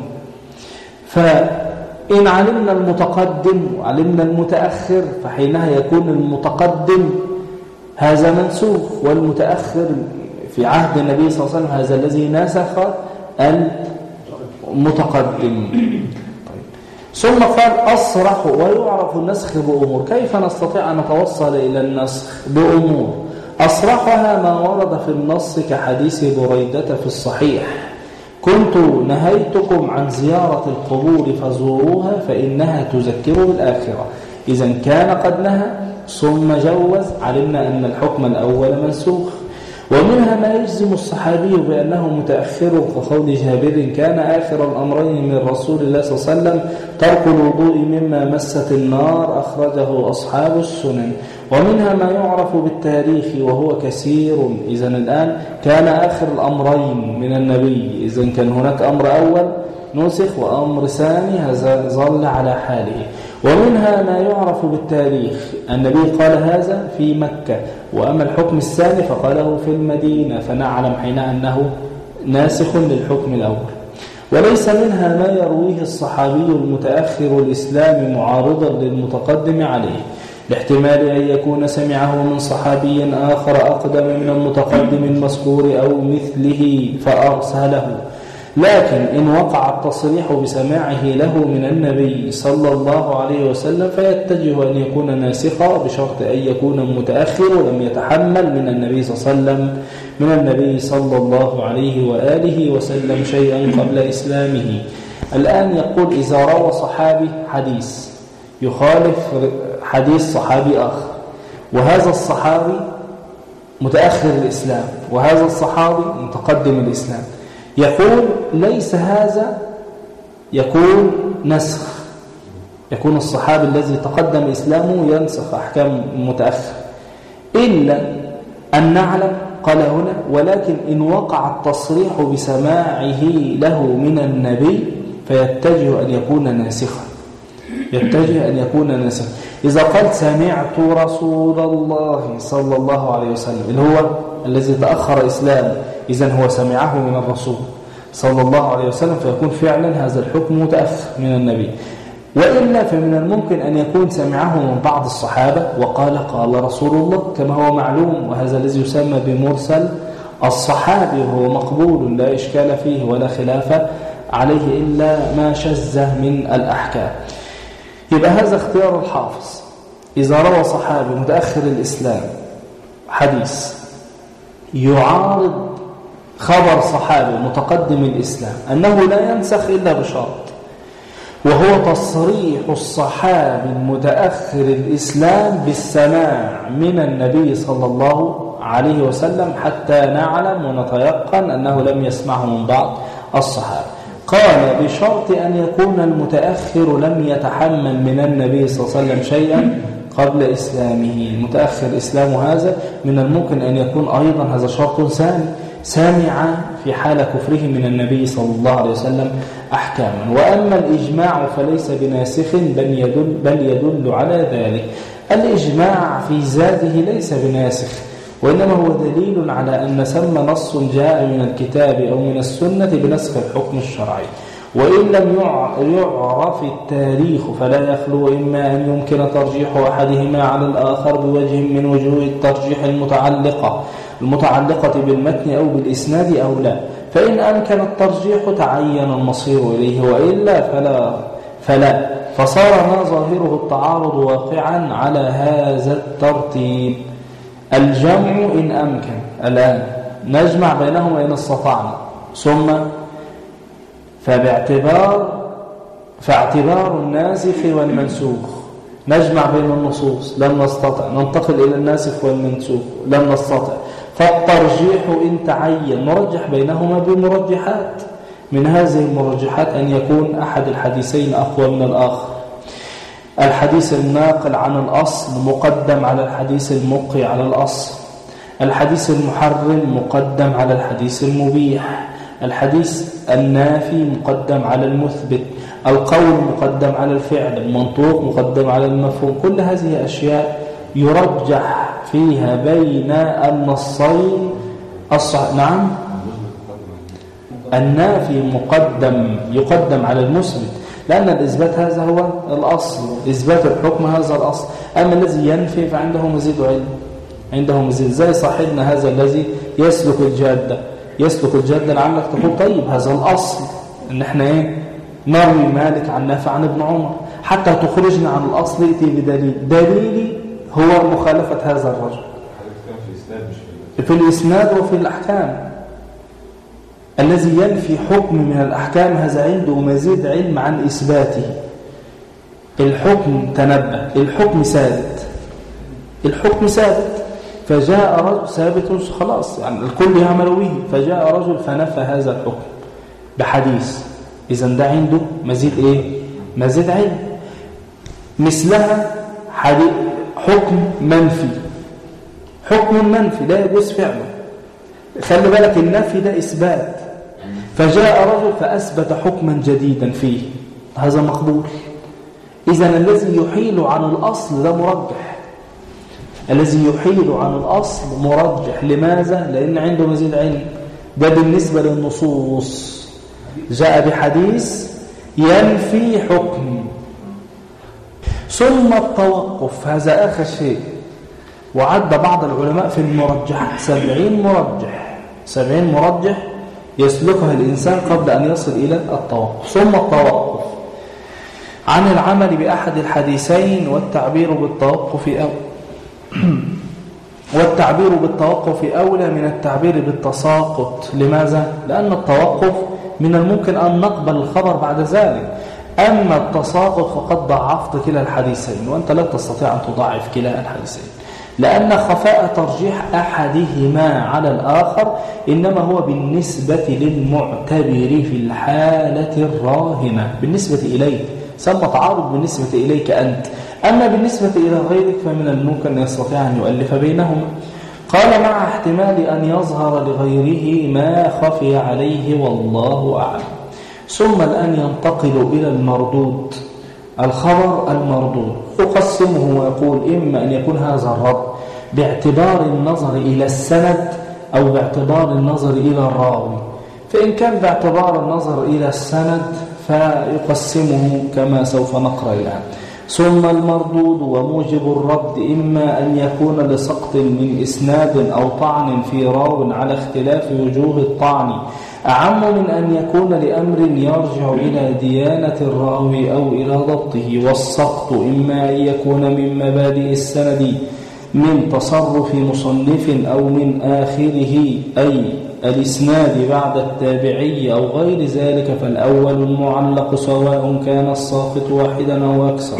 فإن علمنا المتقدم وعلمنا المتأخر فحينها يكون المتقدم هذا منسوخ، والمتأخر في عهد النبي صلى الله عليه وسلم هذا الذي نسخ المتقدم. ثم قال أصرح ويعرف النسخ بأمور. كيف نستطيع أن نتوصل إلى النسخ بأمور؟ أصرحها ما ورد في النص كحديث بريدة في الصحيح: كنت نهيتكم عن زيارة القبور فزوروها فإنها تذكر بالآخرة. إذا كان قد نهى ثم جوز، علمنا أن الحكم الأول منسوخ. ومنها ما يجزم الصحابي بأنه متأخر، كقول جابر: كان آخر الأمرين من رسول الله صلى الله عليه وسلم ترك الوضوء مما مست النار، أخرجه أصحاب السنن. ومنها ما يعرف بالتاريخ وهو كثير. إذن الآن كان آخر الأمرين من النبي، إذن كان هناك أمر أول نسخ وأمر ثاني هذا ظل على حاله. ومنها ما يعرف بالتاريخ، النبي قال هذا في مكة، وأما الحكم الثاني فقاله في المدينة، فنعلم حين أنه ناسخ للحكم الأول. وليس منها ما يرويه الصحابي المتأخر الإسلام معارضا للمتقدم عليه، لاحتمال أن يكون سمعه من صحابي آخر أقدم من المتقدم المذكور أو مثله فأرسله. لكن إن وقع التصريح بسماعه له من النبي صلى الله عليه وسلم فيتجه أن يكون ناسخا، بشرط أن يكون متأخر ولم يتحمل من النبي صلى الله عليه وسلم من النبي صلى الله عليه وآله وسلم شيئا قبل إسلامه. الآن يقول: إذا روى صحابي حديث يخالف حديث صحابي آخر، وهذا الصحابي متأخر الإسلام وهذا الصحابي متقدم الإسلام، يقول ليس هذا يكون نسخ، يكون الصحابي الذي تقدم إسلامه ينسخ أحكام متأخر، إلا أن نعلم قال هنا: ولكن إن وقع التصريح بسماعه له من النبي فيتجه أن يكون ناسخا، يتجه أن يكون ناسخا. إذا قال سمعت رسول الله صلى الله عليه وسلم اللي هو الذي تأخر إسلامه، إذن هو سمعه من الرسول صلى الله عليه وسلم، فيكون فعلا هذا الحكم متأخر من النبي. وإلا فمن الممكن أن يكون سمعه من بعض الصحابة وقال قال رسول الله كما هو معلوم، وهذا الذي يسمى بمرسل الصحابي، وهو مقبول لا إشكال فيه ولا خلاف عليه إلا ما شذ من الأحكام. يبقى هذا اختيار الحافظ. إذا روى صحابي متأخر الإسلام حديث يعارض خبر صحابي متقدم الإسلام أنه لا ينسخ إلا بشرط، وهو تصريح الصحابي المتأخر الإسلام بالسماع من النبي صلى الله عليه وسلم حتى نعلم ونتيقن أنه لم يسمعه من بعض الصحابة. قال بشرط أن يكون المتأخر لم يتحمل من النبي صلى الله عليه وسلم شيئا قبل إسلامه. المتأخر إسلام هذا من الممكن أن يكون أيضا هذا شرط ثاني، سامع في حال كفره من النبي صلى الله عليه وسلم أحكاما. وأما الإجماع فليس بناسخ بل يدل, بل يدل على ذلك. الإجماع في ذاته ليس بناسخ، وإنما هو دليل على أن سمى نص جاء من الكتاب أو من السنة بنسخ الحكم الشرعي. وإن لم يعرف التاريخ فلا يخلو إما أن يمكن ترجيح أحدهما على الآخر بوجه من وجوه الترجيح المتعلقة المتعلقة بالمتن أو بالإسناد أو لا. فإن أمكن الترجيح تعين المصير إليه، وإلا فلا فلا فصار ما ظاهره التعارض واقعا على هذا الترتيب. الجمع إن أمكن، الآن نجمع بينهما إن استطعنا، ثم فباعتبار فاعتبار الناسخ والمنسوخ نجمع بين النصوص، لم نستطع ننتقل إلى الناسخ والمنسوخ، لم نستطع، فالترجيح إن تعين نرجح بينهما بمرجحات. من هذه المرجحات أن يكون أحد الحديثين أقوى من الآخر. الحديث الناقل عن الأصل مقدم على الحديث المبقي على الأصل. الحديث المحرم مقدم على الحديث المبيح، الحديث النافي مقدم على المثبت، القول مقدم على الفعل، المنطوق مقدم على المفهوم. كل هذه أشياء يرجح فيها بين النصين الصحيح. نعم، النافي مقدم يقدم على المثبت، لأن الإثبات هذا هو الأصل، إثبات الحكم هذا الأصل. أما الذي ينفي فعنده مزيد علم، عنده مزيد. زي صاحبنا هذا الذي يسلك الجادة، يسلك الجادة لعلك تقول طيب هذا الأصل إن إحنا إيه نروي مالك عن نافع عن ابن عمر، حتى تخرجنا عن الأصل ائتي بدليل. دليلي هو مخالفة هذا الرجل في الإسناد وفي الأحكام. الذي ينفي حكم من الأحكام هذا عنده مزيد علم عن إثباته. الحكم تنبه، الحكم ثابت، الحكم ثابت، فجاء رجل ثابت خلاص يعني الكل يعمل به، فجاء رجل فنفى هذا الحكم بحديث، إذا ده عنده مزيد إيه؟ مزيد علم. مثلها حكم منفي، حكم منفي لا يجوز فعله، خلي بالك النفي ده إثبات، فجاء رجل فأثبت حكما جديدا فيه، هذا مقبول. إذن الذي يحيل عن الأصل ده مرجح، الذي يحيل عن الأصل مرجح. لماذا؟ لأن عنده مزيد علم. ده بالنسبة للنصوص، جاء بحديث ينفي حكم. ثم التوقف، هذا آخر شيء، وعد بعض العلماء في المرجحات سبعين مرجح، سبعين مرجح يسلكها الإنسان قبل أن يصل إلى التوقف. ثم التوقف عن العمل بأحد الحديثين والتعبير بالتوقف أو والتعبير بالتوقف أولى من التعبير بالتساقط. لماذا؟ لأن التوقف من الممكن أن نقبل الخبر بعد ذلك، أما التساقط فقد ضعفت كلا الحديثين، وأنت لا تستطيع أن تضعف كلا الحديثين، لأن خفاء ترجيح أحدهما على الآخر إنما هو بالنسبة للمعتبر في الحالة الراهنة، بالنسبة إليك ثم تعارض بالنسبة إليك أنت، أما بالنسبة إلى غيرك فمن الممكن أن يستطيع أن يؤلف بينهما. قال مع احتمال أن يظهر لغيره ما خفي عليه والله أعلم. ثم الآن ينتقل إلى المردود، الخبر المردود يقسمه ويقول إما أن يكون هذا الرد باعتبار النظر إلى السند أو باعتبار النظر إلى الراوي. فإن كان باعتبار النظر إلى السند فيقسمه كما سوف نقرأ الآن. ثم المردود وموجب الرد إما أن يكون لسقط من إسناد أو طعن في راو على اختلاف وجوه الطعن أعم من أن يكون لأمر يرجع إلى ديانة الراوي أو إلى ضبطه. والسقط إما أن يكون من مبادئ السند من تصرف مصنف أو من آخره أي الإسناد بعد التابعي أو غير ذلك، فالأول المعلق سواء كان الساقط واحدا أو أكثر،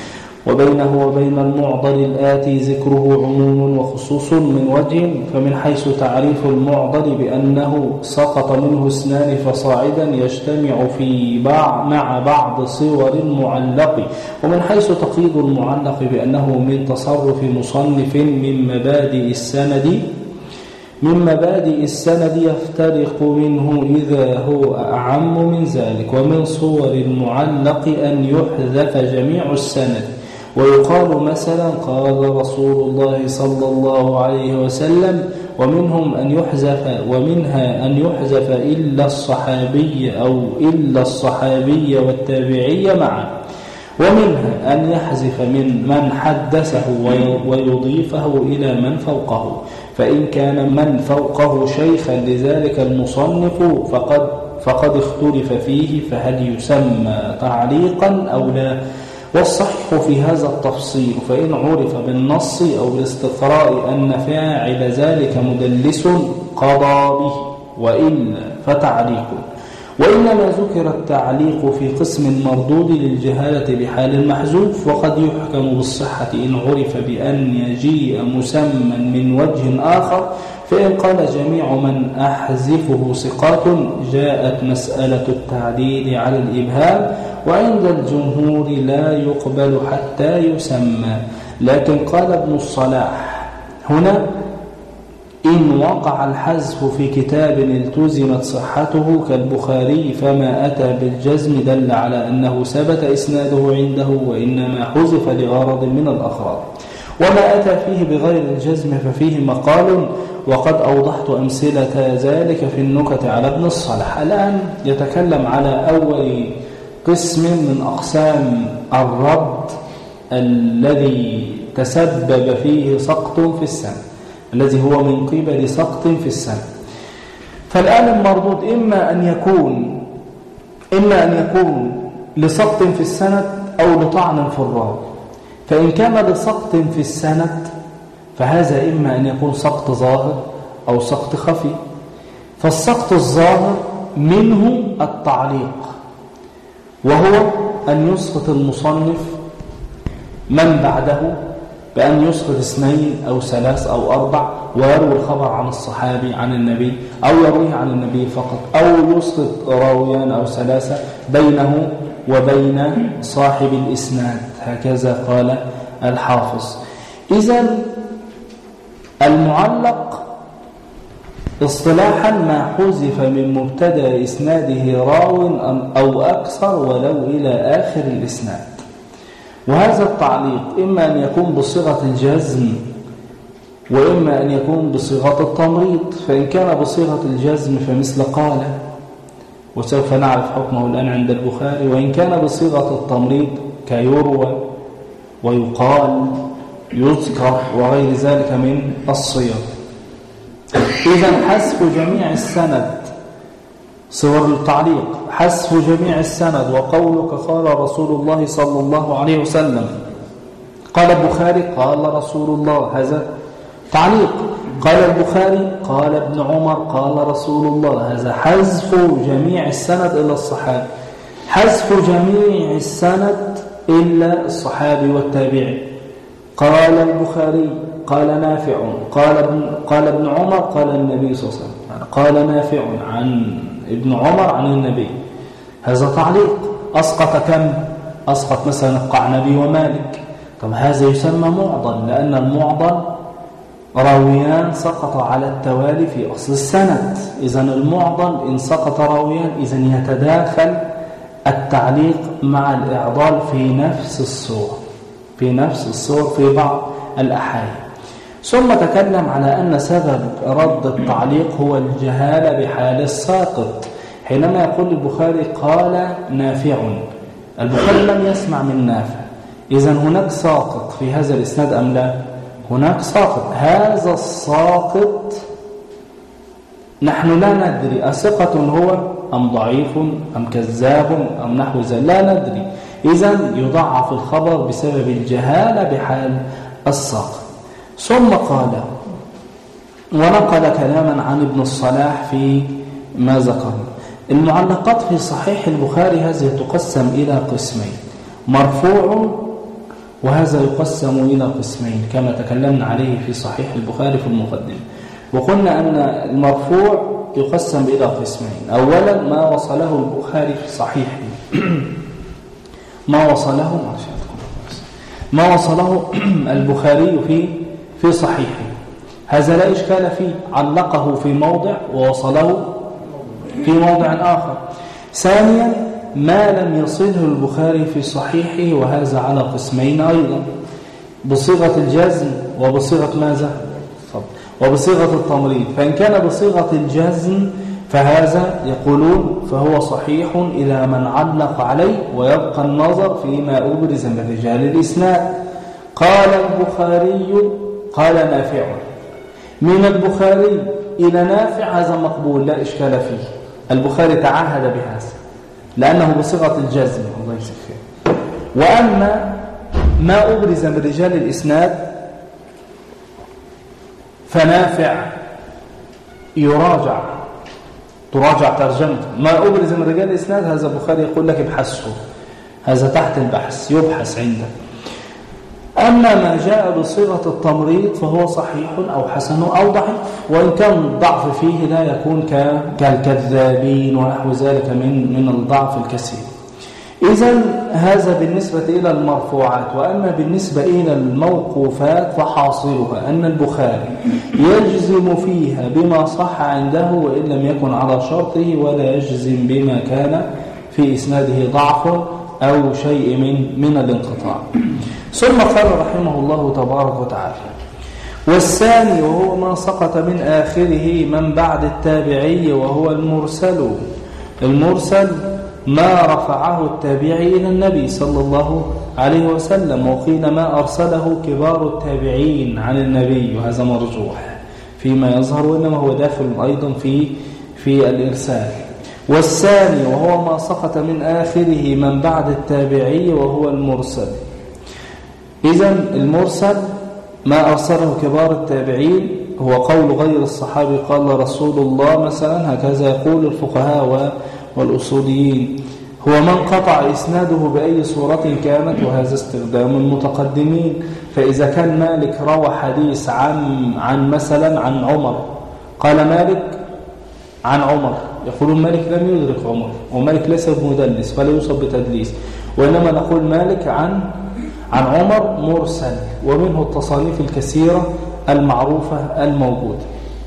وبينه وبين المعضل الآتي ذكره عموم وخصوص من وجه. فمن حيث تعريف المعضل بأنه سقط منه اثنان فصاعدا يجتمع في بعض مع بعض صور المعلق، ومن حيث تقييد المعلق بأنه من تصرف مصنف من مبادئ السند من مبادئ السند يفترق منه إذا هو أعم من ذلك. ومن صور المعلق أن يحذف جميع السند، ويقال مثلا قال رسول الله صلى الله عليه وسلم، ومنهم أن يحذف ومنها أن يحذف إلا الصحابي أو إلا الصحابي والتابعي معا، ومنها أن يحذف من من حدثه ويضيفه إلى من فوقه، فإن كان من فوقه شيخا لذلك المصنف فقد فقد اختلف فيه، فهل يسمى تعليقا أو لا؟ والصحيح في هذا التفصيل، فإن عرف بالنص أو بالاستقراء أن فاعل ذلك مدلس قضى به، وإلا فتعليق. وإنما ذكر التعليق في قسم المردود للجهالة بحال المحذوف، وقد يحكم بالصحة إن عرف بأن يجيء مسمى من وجه آخر. فإن قال جميع من أحذفه ثقات جاءت مسألة التعديل على الإبهام، وعند الجمهور لا يقبل حتى يسمى. لكن قال ابن الصلاح هنا إن وقع الحذف في كتاب التزمت صحته كالبخاري فما أتى بالجزم دل على أنه ثبت إسناده عنده وإنما حذف لغرض من الأغراض. وما أتى فيه بغير الجزم ففيه مقال، وقد أوضحت أمثلة ذلك في النكت على ابن الصلاح. الآن يتكلم على أول قسم من أقسام الرد الذي تسبب فيه سقط في السند، الذي هو من قبل سقط في السند. فالآن المردود إما أن يكون إما أن يكون لسقط في السند أو لطعن في الراوي. فإن كان لسقط في السند فهذا إما أن يكون سقط ظاهر أو سقط خفي. فالسقط الظاهر منه التعليق، وهو أن يسقط المصنف من بعده بأن يسقط اثنين أو ثلاث أو أربع، ويروي الخبر عن الصحابي عن النبي أو يرويه عن النبي فقط، أو يسقط راويان أو ثلاثة بينه وبين صاحب الإسناد. هكذا قال الحافظ. إذن المعلق اصطلاحا ما حذف من مبتدأ إسناده راو أو أكثر ولو إلى آخر الإسناد. وهذا التعليق إما أن يكون بصيغة الجزم وإما أن يكون بصيغة التمريض. فإن كان بصيغة الجزم فمثل قال، وسوف نعرف حكمه الآن عند البخاري. وإن كان بصيغة التمريض كيروى ويقال يذكر وغير ذلك من الصيغ. إذن حذف جميع السند، صور التعليق، حذف جميع السند وقولك قال رسول الله صلى الله عليه وسلم، قال البخاري قال رسول الله، هذا تعليق. قال البخاري قال ابن عمر قال رسول الله، هذا حذف جميع السند إلا الصحابي. حذف جميع السند إلا الصحابي والتابعي. قال البخاري قال نافع قال ابن, قال ابن عمر قال النبي صلى الله عليه وسلم، قال نافع عن ابن عمر عن النبي، هذا تعليق. أسقط كم؟ أسقط مثلا القعنبي ومالك. طب هذا يسمى معضل، لأن المعضل راويان سقط على التوالي في أصل السند. إذن المعضل إن سقط راويان إذن يتداخل التعليق مع الإعضال في نفس الصور في نفس الصور في بعض الأحايين. ثم تكلم على أن سبب رد التعليق هو الجهالة بحال الساقط. حينما يقول البخاري قال نافع، البخاري لم يسمع من نافع، إذن هناك ساقط في هذا الإسناد أم لا؟ هناك ساقط. هذا الساقط نحن لا ندري أثقة هو أم ضعيف أم كذاب أم نحو ذلك، لا ندري. إذن يضعف الخبر بسبب الجهالة بحال الساقط. ثم قال ونقل كلاما عن ابن الصلاح في ما ذكر. المعلقات في صحيح البخاري هذه تقسم إلى قسمين، مرفوع وهذا يقسم إلى قسمين كما تكلمنا عليه في صحيح البخاري في المقدمة. وقلنا أن المرفوع يقسم إلى قسمين. أولا ما وصله البخاري في صحيحه ما وصله ما وصله البخاري في في صحيحه، هذا لا إشكال فيه، علقه في موضع ووصله في موضع آخر. ثانيا ما لم يصله البخاري في صحيحه، وهذا على قسمين أيضا، بصيغة الجزم وبصيغة ماذا؟ وبصيغة التمريض. فإن كان بصيغة الجزم فهذا يقولون فهو صحيح إلى من علق عليه، ويبقى النظر فيما أبرز من رجال الإسناد. قال البخاري قال نافع، من البخاري إلى نافع هذا مقبول لا إشكال فيه، البخاري تعهد بهذا لأنه بصيغة الجزم. الله يسخر. وأما ما أبرز من رجال الإسناد فنافع يراجع تراجع ترجمته. ما أبرز من رجال الإسناد هذا البخاري يقول لك ابحثه، هذا تحت البحث يبحث عنده. أما ما جاء بصيغة التمريض فهو صحيح أو حسن أو ضعيف، وإن كان الضعف فيه لا يكون كالكذابين ونحو ذلك من من الضعف الكثير. إذن هذا بالنسبة إلى المرفوعات. وأما بالنسبة إلى الموقوفات فحاصلها أن البخاري يجزم فيها بما صح عنده وإن لم يكن على شرطه، ولا يجزم بما كان في إسناده ضعف أو شيء من من الانقطاع. ثم قال رحمه الله تبارك وتعالى: والثاني وهو ما سقط من آخره من بعد التابعي وهو المرسل. المرسل ما رفعه التابعي إلى النبي صلى الله عليه وسلم، وقيل ما أرسله كبار التابعين عن النبي، وهذا مرجوح فيما يظهر، وإنما هو داخل أيضا في في الإرسال. والثاني وهو ما سقط من آخره من بعد التابعي وهو المرسل. إذن المرسل ما أرسله كبار التابعين هو قول غير الصحابي قال رسول الله مثلا، هكذا يقول الفقهاء والأصوليين، هو من قطع إسناده بأي صورة كانت، وهذا استخدام المتقدمين. فإذا كان مالك روى حديث عن عن مثلا عن عمر، قال مالك عن عمر، يقولون مالك لم يدرك عمر، ومالك ليس بمدلس فلا يوصف بتدليس، وإنما نقول مالك عن عن عمر مرسل، ومنه التصانيف الكثيرة المعروفة الموجودة.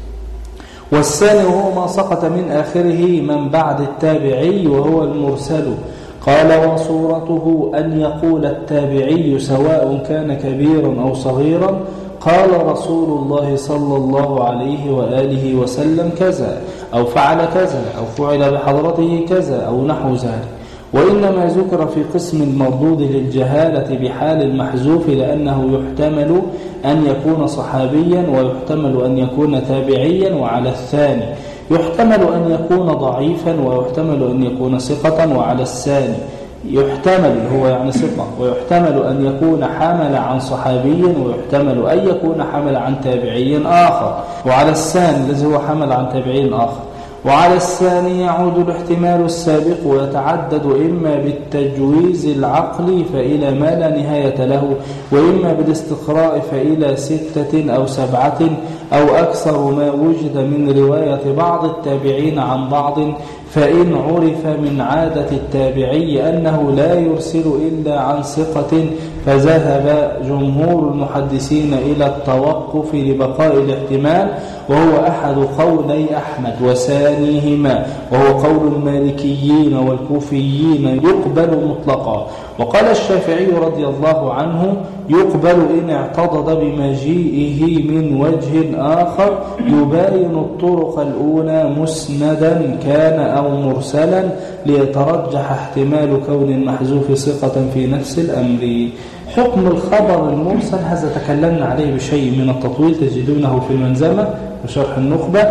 والثاني وهو ما سقط من آخره من بعد التابعي وهو المرسل. قال: وصورته أن يقول التابعي سواء كان كبيرا أو صغيرا قال رسول الله صلى الله عليه وآله وسلم كذا، أو فعل كذا، أو فعل بحضرته كذا، أو نحو ذلك. وإنما ذكر في قسم المردود للجهالة بحال المحذوف، لأنه يحتمل أن يكون صحابيا ويحتمل أن يكون تابعيا، وعلى الثاني يحتمل أن يكون ضعيفا ويحتمل أن يكون ثقة، وعلى الثاني يحتمل هو يعني ثقة، ويحتمل أن يكون حمل عن صحابي، ويحتمل أن يكون حمل عن تابعي آخر، وعلى الثاني الذي هو حمل عن تابعي آخر. وعلى الثاني يعود الاحتمال السابق ويتعدد إما بالتجويز العقلي فإلى ما لا نهاية له، وإما بالاستقراء فإلى ستة أو سبعة أو أكثر ما وجد من رواية بعض التابعين عن بعض. فإن عرف من عادة التابعي أنه لا يرسل إلا عن ثقة فذهب جمهور المحدثين إلى التوقف لبقاء الاحتمال، وهو أحد قولي أحمد وثانيهما، وهو قول المالكيين والكوفيين يقبل مطلقا. وقال الشافعي رضي الله عنه: يقبل إن اعتضد بمجيئه من وجه آخر يباين الطرق الأولى مسندا كان أو مرسلا، ليترجح احتمال كون المحذوف ثقة في نفس الأمر. حكم الخبر المرسل هذا تكلمنا عليه بشيء من التطويل، تجدونه في المنزمة وشرح النخبة.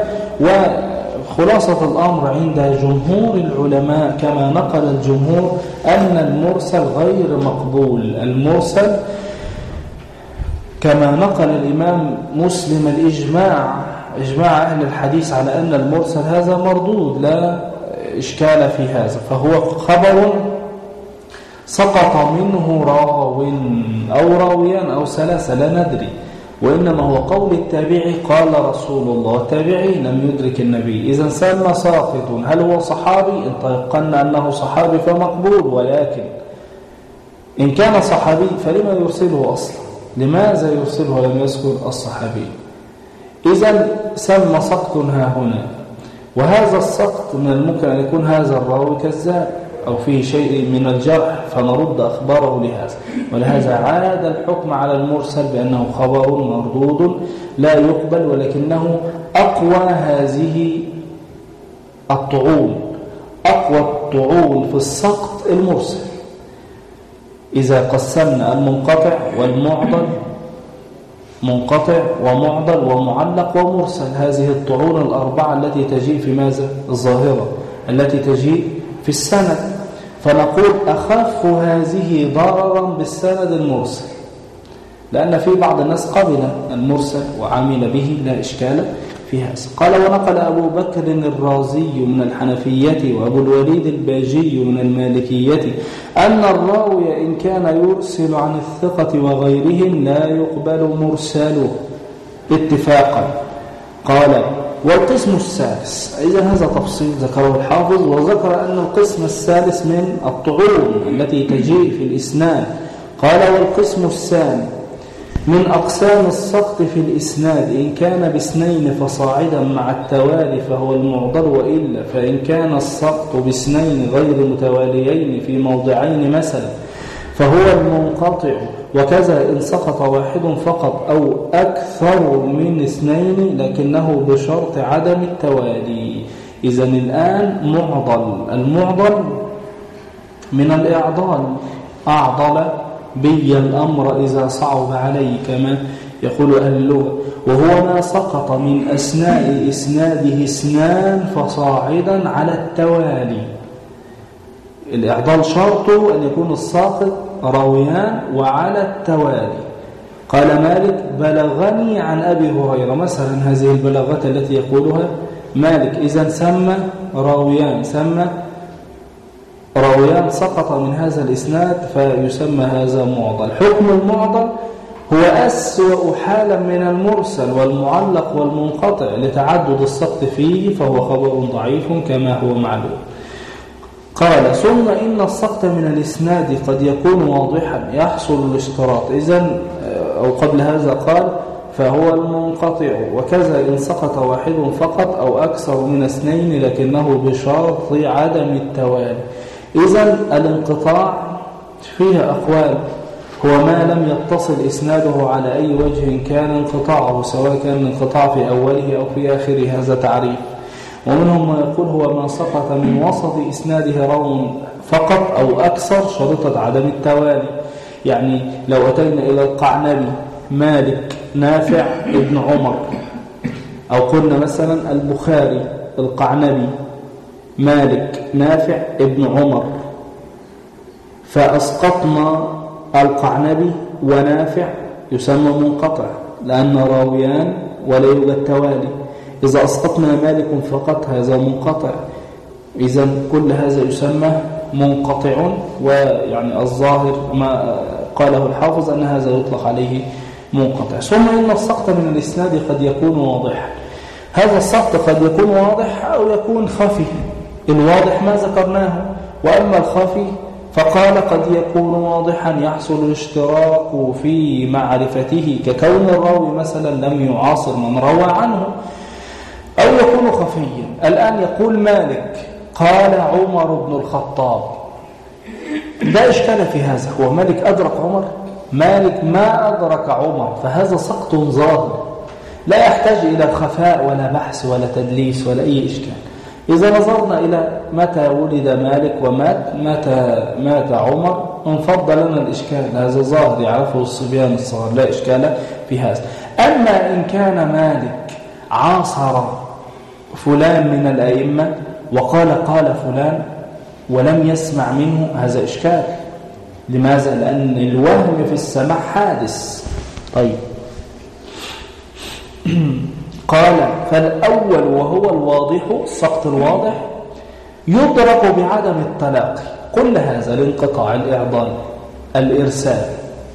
وخلاصة الأمر عند جمهور العلماء كما نقل الجمهور أن المرسل غير مقبول. المرسل كما نقل الإمام مسلم الإجماع، إجماع أهل الحديث على أن المرسل هذا مردود لا إشكال في هذا، فهو خبر سقط منه راو أو راويان أو ثلاثة لا ندري، وإنما هو قول التابعي قال رسول الله، التابعي لم يدرك النبي، إذن سمى ساقط. هل هو صحابي؟ إن تيقن أنه صحابي فمقبول، ولكن إن كان صحابي فلما يرسله أصلا؟ لماذا يرسله ولم يذكر الصحابي؟ إذن سمى سقط ها هنا، وهذا السقط من الممكن أن يكون هذا الراوي كذاب أو فيه شيء من الجرح فنرد أخباره لهذا، ولهذا عاد الحكم على المرسل بأنه خبر مردود لا يقبل، ولكنه أقوى هذه الطعون، أقوى الطعون في السقط المرسل. إذا قسمنا المنقطع والمعضل، منقطع ومعضل ومعلق ومرسل، هذه الطعون الأربعة التي تجيء في ماذا؟ الظاهرة التي تجيء في السند، فنقول أخف هذه ضررا بالسند المرسل، لأن في بعض الناس قبل المرسل وعمل به لا إشكال في هذا. قال: ونقل أبو بكر الرازي من الحنفية وأبو الوليد الباجي من المالكية أن الراوي إن كان يرسل عن الثقة وغيرهم لا يقبل مرسله اتفاقا. قال: والقسم الثالث، إذا هذا تفصيل ذكره الحافظ، وذكر أن القسم الثالث من الطعون التي تجيء في الإسناد. قال والقسم الثاني من أقسام السقط في الإسناد إن كان باثنين فصاعدا مع التوالي فهو المعضل، وإلا فإن كان السقط باثنين غير متواليين في موضعين مثلا فهو المنقطع، وكذا إن سقط واحد فقط أو أكثر من اثنين لكنه بشرط عدم التوالي. إذن الآن معضل، المعضل من الإعضال، أعضل بي الأمر إذا صعب علي كما يقول أهل اللغة، وهو ما سقط من أثناء إسناده اثنان فصاعدا على التوالي. الإعضال شرطه أن يكون الساقط راويان وعلى التوالي. قال مالك بلغني عن أبي هريرة مثلا، هذه البلاغات التي يقولها مالك، إذا سمى راويان، سمى راويان سقط من هذا الإسناد فيسمى هذا معضل. حكم المعضل هو أسوأ حالا من المرسل والمعلق والمنقطع لتعدد السقط فيه، فهو خبر ضعيف كما هو معلوم. قال ثم إن السقط من الإسناد قد يكون واضحا يحصل الاشتراط، إذن أو قبل هذا قال فهو المنقطع، وكذا إن سقط واحد فقط أو أكثر من اثنين لكنه بشرط عدم التوالي. إذن الانقطاع فيها أقوال، هو ما لم يتصل إسناده على أي وجه كان انقطاعه، سواء كان الانقطاع في أوله أو في آخره، هذا تعريف. ومنهم ما يقول هو ما سقط من وسط إسناده راو فقط أو أكثر شرطة عدم التوالي. يعني لو أتينا إلى القعنبي مالك نافع ابن عمر، أو قلنا مثلا البخاري القعنبي مالك نافع ابن عمر، فأسقطنا القعنبي ونافع يسمى منقطع لأن راويان ولا يوجد توالي. إذا أسقطنا مالك فقط هذا منقطع، إذا كل هذا يسمى منقطع. ويعني الظاهر ما قاله الحافظ أن هذا يطلق عليه منقطع. ثم إن السقط من الإسناد قد يكون واضحا، هذا السقط قد يكون واضح أو يكون خفي. الواضح ما ذكرناه، وأما الخفي فقال قد يكون واضحا يحصل الاشتراك في معرفته، ككون الراوي مثلا لم يعاصر من روى عنه، أو يكون خفيا. الآن يقول مالك قال عمر بن الخطاب، لا إشكال في هذا، هو مالك أدرك عمر؟ مالك ما أدرك عمر، فهذا سقط ظاهر لا يحتاج إلى خفاء ولا بحث ولا تدليس ولا أي إشكال. إذا نظرنا إلى متى ولد مالك ومات متى مات عمر انفض لنا الإشكال، هذا ظاهر يعرفه الصبيان الصغار، لا إشكال في هذا. أما إن كان مالك عاصر فلان من الأئمة وقال قال فلان ولم يسمع منه، هذا إشكال. لماذا؟ لأن الوهم في السماع حادث. طيب قال فالأول وهو الواضح، السقط الواضح يدرك بعدم التلاقي. كل هذا الانقطاع، الإعضال، الإرسال،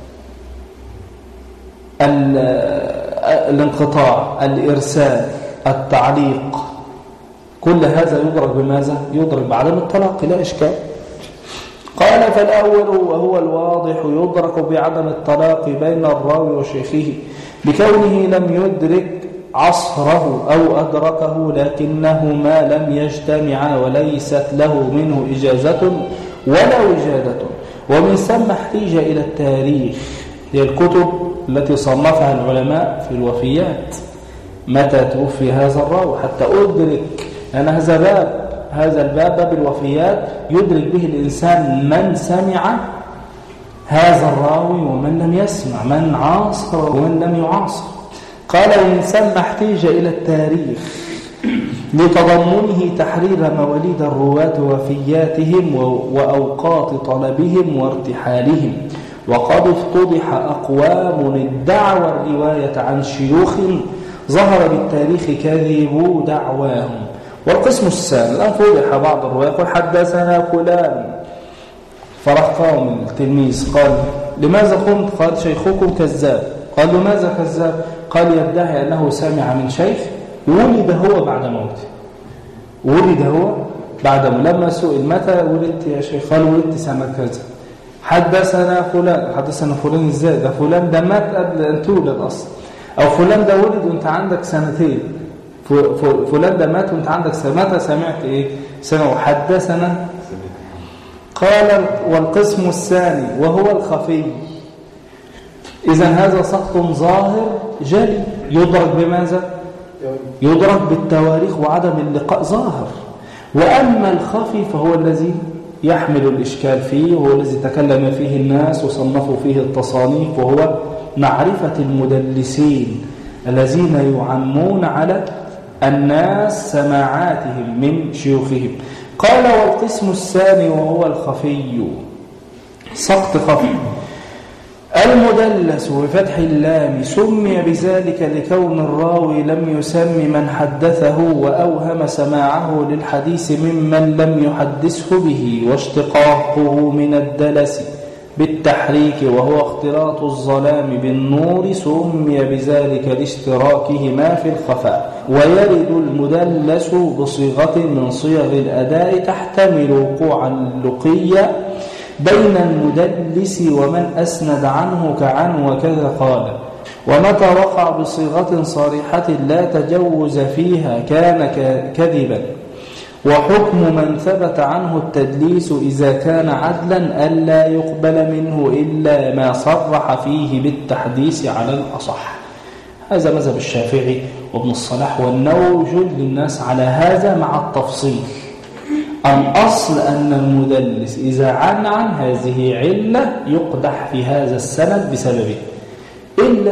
الانقطاع، الإرسال، التعليق، كل هذا يدرك بماذا؟ يدرك بعدم التلاقي، لا إشكال. قال فالأول وهو الواضح يدرك بعدم التلاقي بين الراوي وشيخه بكونه لم يدرك عصره أو أدركه لكنهما لم يجتمعا وليست له منه إجازة ولا وجادة. ومن ثم احتيج إلى التاريخ، هي الكتب التي صنفها العلماء في الوفيات، متى توفي هذا الراوي حتى أدرك. لأن هذا باب، هذا الباب باب الوفيات يدرك به الإنسان من سمع هذا الراوي ومن لم يسمع، من عاصر ومن لم يعاصر. قال ومن ثم احتيج إلى التاريخ لتضمنه تحرير مواليد الرواة وفياتهم وأوقات طلبهم وارتحالهم. وقد افتضح أقوام ادعوا الرواية عن شيوخ ظهر بالتاريخ كذبوا دعواهم. والقسم الثاني الآن فضح بعض الرواة يقول حدثنا فلان، فرح قام التلميذ قال لماذا قمت؟ قال شيخكم كذاب. قال لماذا كذاب؟ قال يدعي أنه سمع من شيخ ولد هو بعد موته، ولد هو بعد موته. لما سئل متى ولدت يا شيخ؟ قال ولدت سنة كذا. حدثنا فلان، حدثنا فلان ازاي؟ ده فلان ده مات قبل أن تولد أصلا، أو فلان ده ولد وانت عندك سنتين، فلان ده مات وانت عندك سنة. متى سمعت ايه؟ سنة. وحدثنا قال والقسم الثاني وهو الخفي. إذن هذا سقط ظاهر جلي يدرك بماذا؟ يدرك بالتواريخ وعدم اللقاء ظاهر. وأما الخفي فهو الذي يحمل الإشكال فيه، وهو الذي تكلم فيه الناس وصنفوا فيه التصانيف، وهو معرفة المدلسين الذين يعمون على الناس سماعاتهم من شيوخهم. قال والقسم الثاني وهو الخفي، سقط خفي. المدلس بفتح اللام سمي بذلك لكون الراوي لم يسم من حدثه وأوهم سماعه للحديث ممن لم يحدثه به، واشتقاقه من الدلس بالتحريك وهو اختلاط الظلام بالنور سمي بذلك لاشتراكهما في الخفاء. ويرد المدلس بصيغة من صيغ الأداء تحتمل وقوع اللقية بين المدلس ومن أسند عنه كعن وكذا قال. ومتى وقع بصيغة صريحة لا تجوز فيها كان كذبا. وحكم من ثبت عنه التدليس إذا كان عدلا ألا يقبل منه إلا ما صرح فيه بالتحديث على الأصح. هذا مذهب الشافعي وابن الصلاح والنووي، جل الناس على هذا مع التفصيل. الأصل أن المدلس إذا عن عن هذه علة يقدح في هذا السند بسببه، إلا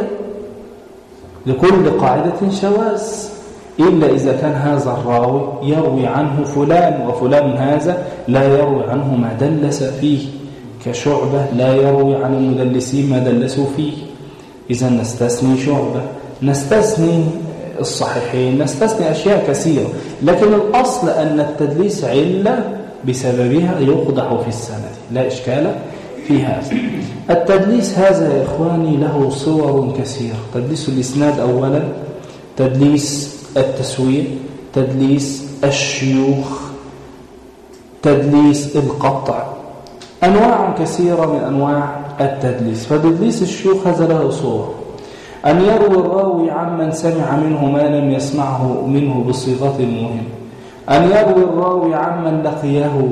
لكل قاعدة شواذ، إلا إذا كان هذا الراوي يروي عنه فلان، وفلان هذا لا يروي عنه ما دلس فيه، كشعبة لا يروي عن المدلسين ما دلسوا فيه. إذا نستثني شعبة، نستثني الصحيحين، نستثني أشياء كثيرة، لكن الأصل أن التدليس علة بسببها يقدح في السند، لا إشكال في هذا. التدليس هذا يا إخواني له صور كثيرة. تدليس الإسناد أولا، تدليس التسوية، تدليس الشيوخ، تدليس القطع، أنواع كثيرة من أنواع التدليس. فتدليس الشيوخ هذا له صور: أن يروي الراوي عمن سمع منه ما لم يسمعه منه بصيغة مهمة، أن يروي الراوي عمن لقيه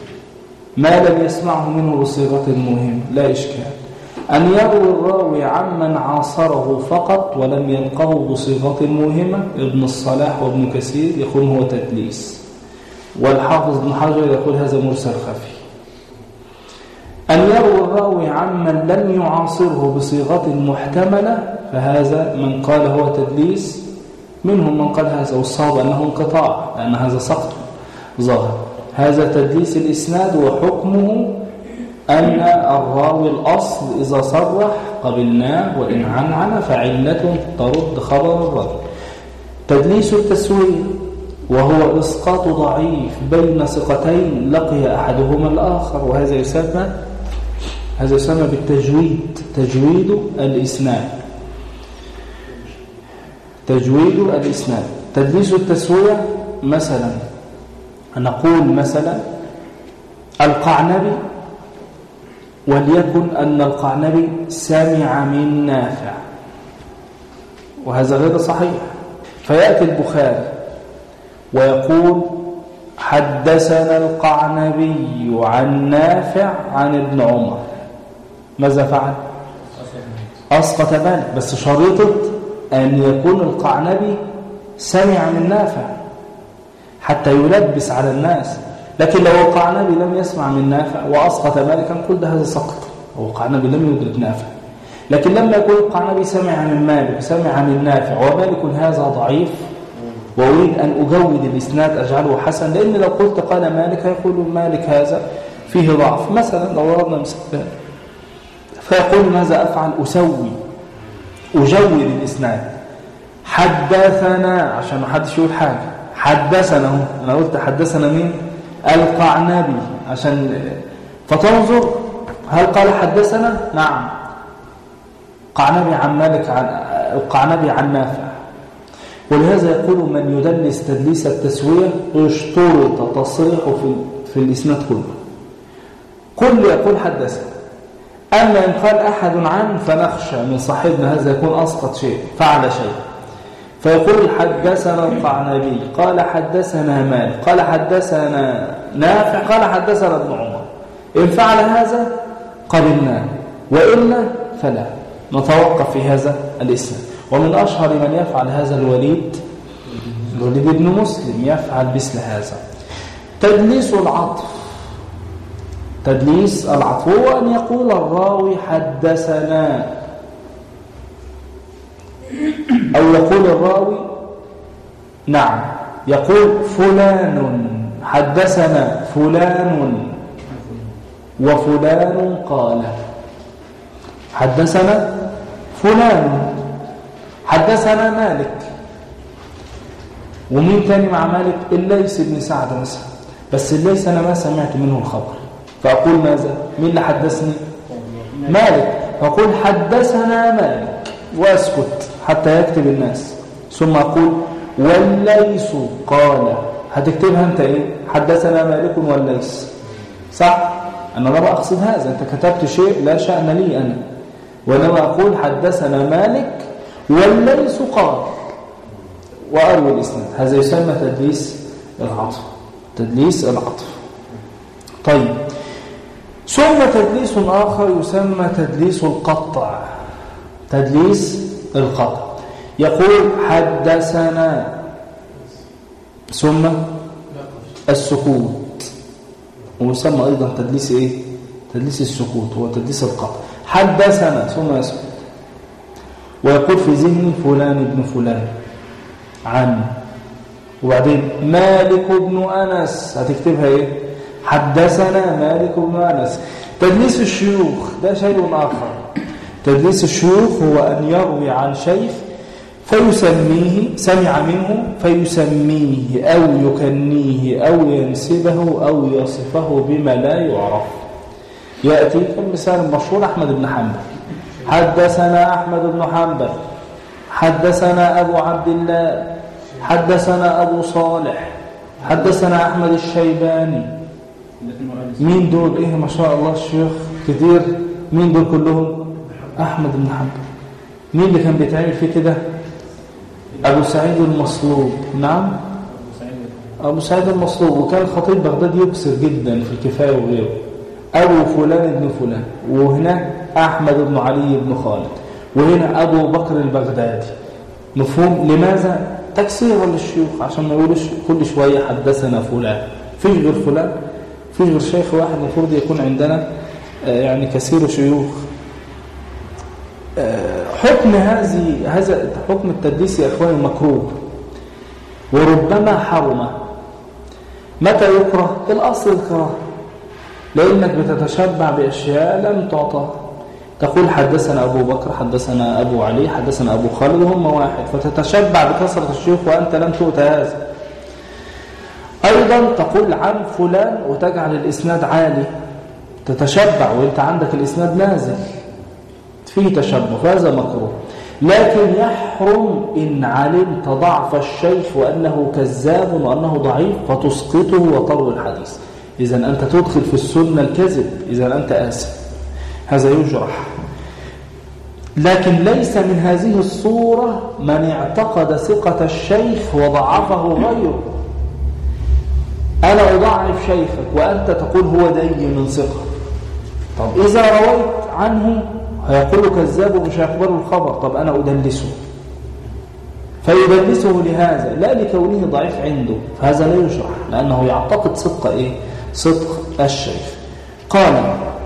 ما لم يسمعه منه بصيغة مهمة، لا إشكال. أن يروي الراوي عمن عاصره فقط ولم يلقه بصيغة مهمة، ابن الصلاح وابن كثير يقول هو تدليس، والحافظ ابن حجر يقول هذا مرسل خفي. أن يروي الراوي عمن لم يعاصره بصيغة محتملة، فهذا من قال هو تدليس، منهم من قال هذا، والصواب أنه انقطاع لأن هذا سقط ظاهر. هذا تدليس الإسناد، وحكمه أن الراوي الأصل إذا صرح قبلناه، وإن عنعن فعلة ترد خبر الرجل. تدليس التسوية وهو إسقاط ضعيف بين ثقتين لقي أحدهما الآخر، وهذا يسمى هذا يسمى بالتجويد، تجويد الإسناد، تجويد الإسناد. تدليس التسوية مثلا نقول مثلا القعنبي، وليكن أن القعنبي سمع من نافع، وهذا غير صحيح، فيأتي البخاري ويقول حدثنا القعنبي عن نافع عن ابن عمر. ماذا فعل؟ أسقط مالك، بس شريطة أن يكون القعنبي سمع من نافع حتى يلبس على الناس. لكن لو القعنبي لم يسمع من نافع وأسقط مالكا نقول ده هذا سقط، هو القعنبي لم يدرك نافع. لكن لما يكون القعنبي سمع من مالك، سمع من نافع، ومالك هذا ضعيف، وأريد أن أجود الإسناد أجعله حسن، لأن لو قلت قال مالك هيقول مالك هذا فيه ضعف مثلا، لو ضربنا مثال، فيقول ماذا أفعل؟ أسوي أجود الإسناد. حدثنا، عشان ما حدش يقول حاجة، حدثنا، أنا قلت حدثنا مين؟ القعنبي، عشان فتنظر هل قال حدثنا؟ نعم. قعنبي عن مالك، عن القعنبي عن نافع. ولهذا يقول من يدلس تدليس التسوية اشترط تصريحه في, في الإسناد كله. كل يقول حدثنا، أما إن قال أحد عن فنخشى من صاحبنا هذا يكون أسقط شيء فعل شيء، فيقول حدثنا القعنبي قال حدثنا مالك قال حدثنا نافع قال حدثنا ابن عمر، إن فعل هذا قبلناه وإلا فلا، نتوقف في هذا الإسناد. ومن أشهر من يفعل هذا الوليد الوليد بن مسلم يفعل مثل هذا. تدليس العطف، تدليس العطف هو أن يقول الراوي حدثنا، أو يقول الراوي نعم يقول فلان حدثنا فلان وفلان قال حدثنا فلان حدثنا مالك، ومين تاني مع مالك؟ الليث بن سعد مثلا، بس الليث أنا ما سمعت منه الخبر، فأقول ماذا؟ مين اللي حدثني؟ مالك، فأقول حدثنا مالك وأسكت حتى يكتب الناس، ثم أقول والليث قال، هتكتبها أنت إيه؟ حدثنا مالك والليث، صح؟ أنا لا أقصد هذا، أنت كتبت شيء لا شأن لي أنا، وإنما أقول حدثنا مالك والليث قال وأروي الإسناد. هذا يسمى تدليس العطف، تدليس العطف. طيب، ثم تدليس آخر يسمى تدليس القطع، تدليس القطع، يقول حدثنا ثم السكوت، ويسمى أيضا تدليس إيه؟ تدليس السكوت، هو تدليس القطع. حدثنا ثم يسكت، ويقول في ذهني فلان ابن فلان عن، وبعدين مالك بن أنس، هتكتبها إيه؟ حدثنا مالك بن أنس. تدليس الشيوخ ده شيء آخر. تدليس الشيوخ هو أن يروي عن شيخ فيسميه، سمع منه فيسميه أو يكنيه أو ينسبه أو يصفه بما لا يعرف. يأتي كمثال المشهور أحمد بن حنبل، حدثنا أحمد بن حنبل، حدثنا أبو عبد الله، حدثنا أبو صالح، حدثنا أحمد الشيباني. مين دول؟ إيه ما شاء الله الشيخ كتير. مين دول كلهم؟ أحمد بن حنبل. مين اللي كان بيتعمل فيه كده؟ أبو سعيد المصلوب. نعم، أبو سعيد المصلوب، وكان خطيب بغداد يكسر جدا في الكفاية وغيره. أبو فلان ابن فلان، وهنا أحمد بن علي بن خالد، وهنا أبو بكر البغدادي. مفهوم؟ لماذا؟ تكسير للشيوخ عشان ما يقولوش كل شوية حدثنا فلان، فيش غير فلان، فيش غير شيخ واحد المفروض يكون عندنا يعني كثير شيوخ. حكم هذه هذا حكم التدليس يا اخواني مكروه، وربما حرم. متى يكره؟ الاصل الكراهه، لانك بتتشبع باشياء لم تعطى. تقول حدثنا ابو بكر، حدثنا ابو علي، حدثنا ابو خالد، وهم واحد، فتتشبع بكثره الشيوخ وانت لم تؤت هذا. ايضا تقول عن فلان وتجعل الاسناد عالي، تتشبع وانت عندك الاسناد نازل، فيه تشبه، فهذا مكروه. لكن يحرم إن علمت ضعف الشيخ وأنه كذاب وأنه ضعيف فتسقطه وتروي الحديث. إذا أنت تدخل في السنة الكذب، إذا أنت آسف، هذا يجرح. لكن ليس من هذه الصورة من اعتقد ثقة الشيخ وضعفه غيره. أنا أضعف شيخك وأنت تقول هو دي من ثقة. طب إذا رويت عنه هيقول كذاب ومش هيقبل الخبر، طب أنا أدلسه، فيدلسه لهذا لا لكونه ضعيف عنده، فهذا لا يشرح لأنه يعتقد صدق إيه؟ صدق الشيخ. قال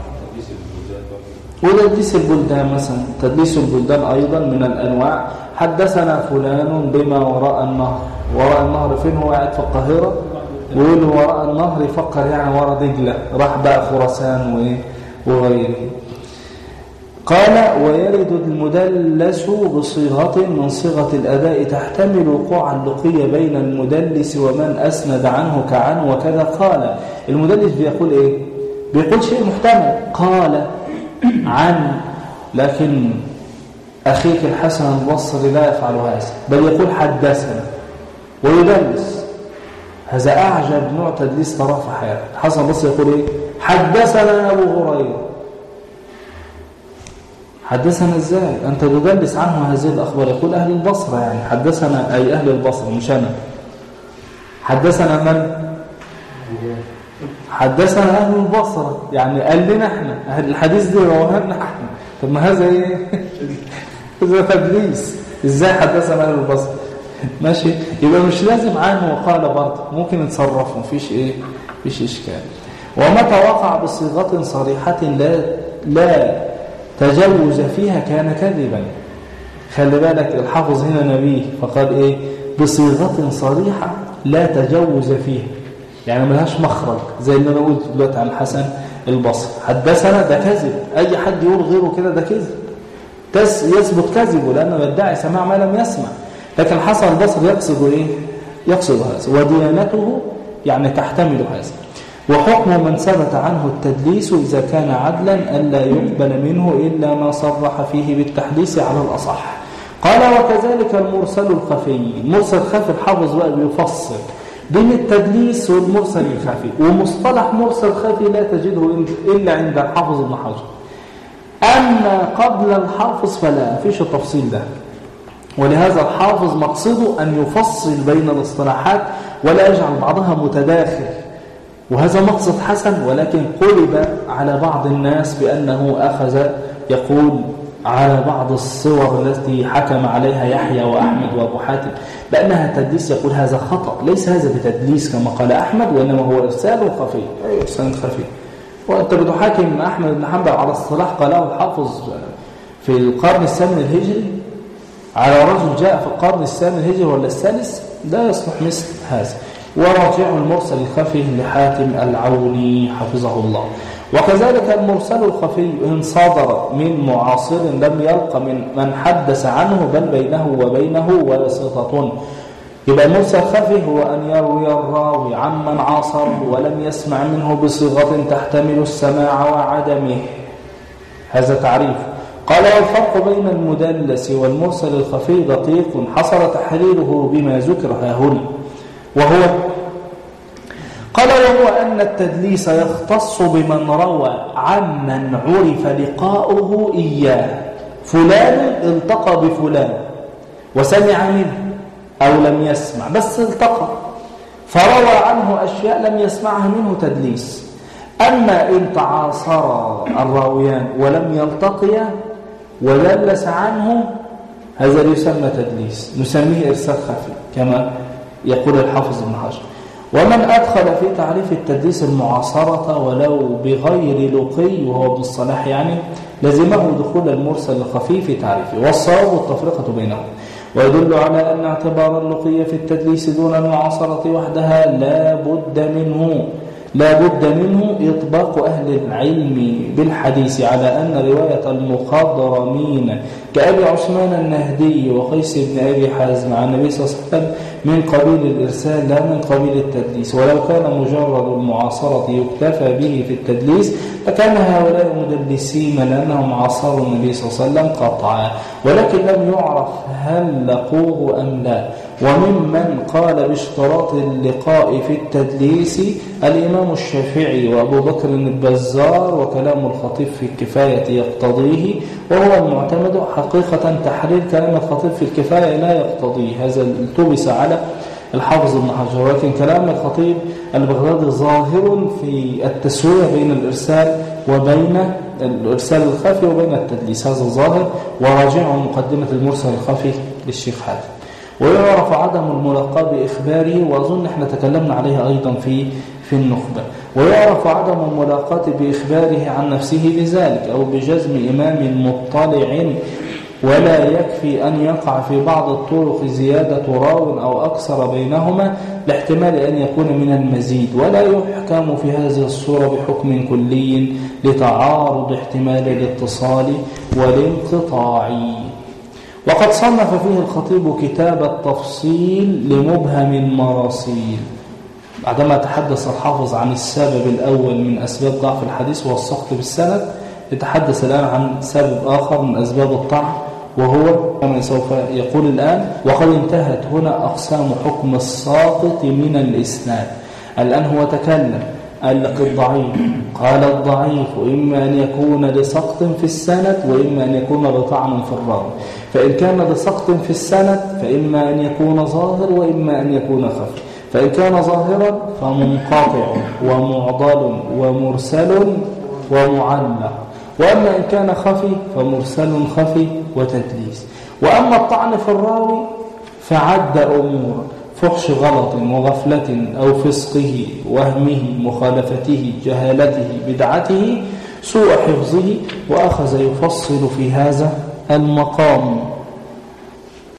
وتدليس البلدان مثلا، تدليس البلدان أيضا من الأنواع. حدثنا فلان بما وراء النهر، وراء النهر فين؟ هو قاعد في القاهرة ويقول وراء النهر، يفكر يعني وراء دجلة، راح بقى خراسان وغيره. قال ويرد المدلس بصيغة من صيغة الأداء تحتمل وقوع اللقي بين المدلس ومن أسند عنه كعن وكذا. قال المدلس بيقول إيه؟ بيقول شيء محتمل، قال عن، لكن أخيك الحسن البصري لا يفعل هذا، بل يقول حدثنا ويدلس. هذا أعجب نوع تدليس تراه في حياتك. الحسن البصري يقول إيه؟ حدثنا أبو هريرة. حدثنا إزاي؟ أنت تدلس عنه هذه الأخبار. يقول أهل البصرة، يعني حدثنا أي أهل البصرة مش أنا. حدثنا من؟ حدثنا أهل البصرة، يعني قال لنا احنا أهل الحديث دي رواه لنا احنا. طب ما هذا ايه؟ هذا تدليس. ازاي حدثنا أهل البصرة؟ ماشي، يبقى مش لازم عنه وقال برضه، ممكن نتصرف، مفيش ايه؟ مفيش اشكال. ومتى وقع بصيغة صريحة لا لا تجوز فيها كان كذبا. خلي بالك الحافظ هنا نبيه فقال ايه؟ بصيغة صريحة لا تجوز فيها، يعني ملهاش مخرج، زي اللي انا قلت دلوقتي عن الحسن البصري. حدثنا ده كذب، اي حد يقول غيره كده ده كذب، يثبت كذبه لانه يدعي سماع ما لم يسمع. لكن الحسن البصري يقصد ايه؟ يقصد هذا، وديانته يعني تحتمل هذا. وحكم من ثبت عنه التدليس إذا كان عدلا ألا يقبل منه إلا ما صرح فيه بالتحديث على الأصح. قال وكذلك المرسل الخفي. المرسل الخفي الحافظ بقى بيفصل بين التدليس والمرسل الخفي، ومصطلح مرسل خفي لا تجده إلا عند الحافظ ابن حجر. أما قبل الحافظ فلا فيش التفصيل ده، ولهذا الحافظ مقصده أن يفصل بين الاصطلاحات ولا يجعل بعضها متداخل، وهذا مقصد حسن، ولكن قلب على بعض الناس بأنه أخذ يقول على بعض الصور التي حكم عليها يحيى وأحمد وأبو حاتم بأنها تدليس، يقول هذا خطأ، ليس هذا بتدليس كما قال أحمد، وإنما هو إرسال خفي. أي إرسال خفي؟ وأنت بتحاكم أحمد بن حنبل على الصلاح قاله الحافظ في القرن الثامن الهجري على رجل جاء في القرن الثامن الهجري ولا الثالث؟ لا يصلح مثل هذا. وراجع المرسل الخفي لحاتم العوني حفظه الله. وكذلك المرسل الخفي إن صدر من معاصر لم يلق من من حدث عنه بل بينه وبينه واسطة. يبقى المرسل الخفي هو أن يروي الراوي عمن عاصره ولم يسمع منه بصيغة تحتمل السماع وعدمه. هذا تعريف. قال والفرق بين المدلس والمرسل الخفي دقيق حصل تحريره بما ذكر هاهنا، وهو قال وهو أن التدليس يختص بمن روى عمن عرف لقاؤه إياه. فلان التقى بفلان وسمع منه أو لم يسمع، بس التقى فروى عنه أشياء لم يسمعها منه تدليس. أما إن تعاصر الراويان ولم يلتقيا ودلس عنه هذا يسمى تدليس، نسميه إرسال خفي كما يقول الحافظ ابن حجر. ومن أدخل في تعريف التدليس المعاصرة ولو بغير لقي وهو ابن الصلاح يعني لزمه دخول المرسل الخفي في تعريفه، والصواب التفرقة بينهم. ويدل على أن اعتبار اللقي في التدليس دون المعاصرة وحدها لا بد منه لا بد منه إطباق أهل العلم بالحديث على أن رواية المخضرمين كأبي عثمان النهدي وقيس بن أبي حازم عن النبي صلى الله عليه وسلم من قبيل الإرسال لا من قبيل التدليس. ولو كان مجرد المعاصرة يكتفى به في التدليس فكان هؤلاء مدلسين لأنهم عاصروا النبي صلى الله عليه وسلم قطعا، ولكن لم يعرف هل لقوه أم لا. وممن قال باشتراط اللقاء في التدليس الإمام الشافعي وأبو بكر البزار، وكلام الخطيب في الكفاية يقتضيه، وهو المعتمد حقيقة. تحرير كلام الخطيب في الكفاية لا يقتضيه، هذا التبس على الحافظ ابن حجر، ولكن كلام الخطيب البغدادي ظاهر في التسوية بين الإرسال وبين الإرسال الخفي وبين التدليس، هذا الظاهر. وراجعوا مقدمة المرسل الخفي للشيخ حاتم. ويعرف عدم الملاقاة بإخباره، وأظن احنا تكلمنا عليها أيضا في في النخبة. ويعرف عدم الملاقاة بإخباره عن نفسه بذلك أو بجزم إمام مطلع، ولا يكفي أن يقع في بعض الطرق زيادة راو أو أكثر بينهما لاحتمال أن يكون من المزيد، ولا يحكم في هذه الصورة بحكم كلي لتعارض احتمال الاتصال والانقطاع. وقد صنف فيه الخطيب كتاب التفصيل لمبهم المراسيل. بعدما تحدث الحافظ عن السبب الأول من أسباب ضعف الحديث والسقط بالسند، يتحدث الآن عن سبب آخر من أسباب الطعن وهو كما سوف يقول الآن. وقد انتهت هنا أقسام حكم الساقط من الإسناد. الآن هو تكلم قال لك الضعيف، قال الضعيف إما أن يكون لسقط في السند وإما أن يكون لطعن في الراوي. فإن كان لسقط في السند فإما أن يكون ظاهر وإما أن يكون خفي. فإن كان ظاهرا فمنقطع ومعضل ومرسل ومعلق، وأما إن كان خفي فمرسل خفي وتدليس. وأما الطعن في الراوي فعد أمور: فحش غلط وغفلة أو فسقه، وهمه، مخالفته، جهالته، بدعته، سوء حفظه، وأخذ يفصل في هذا المقام.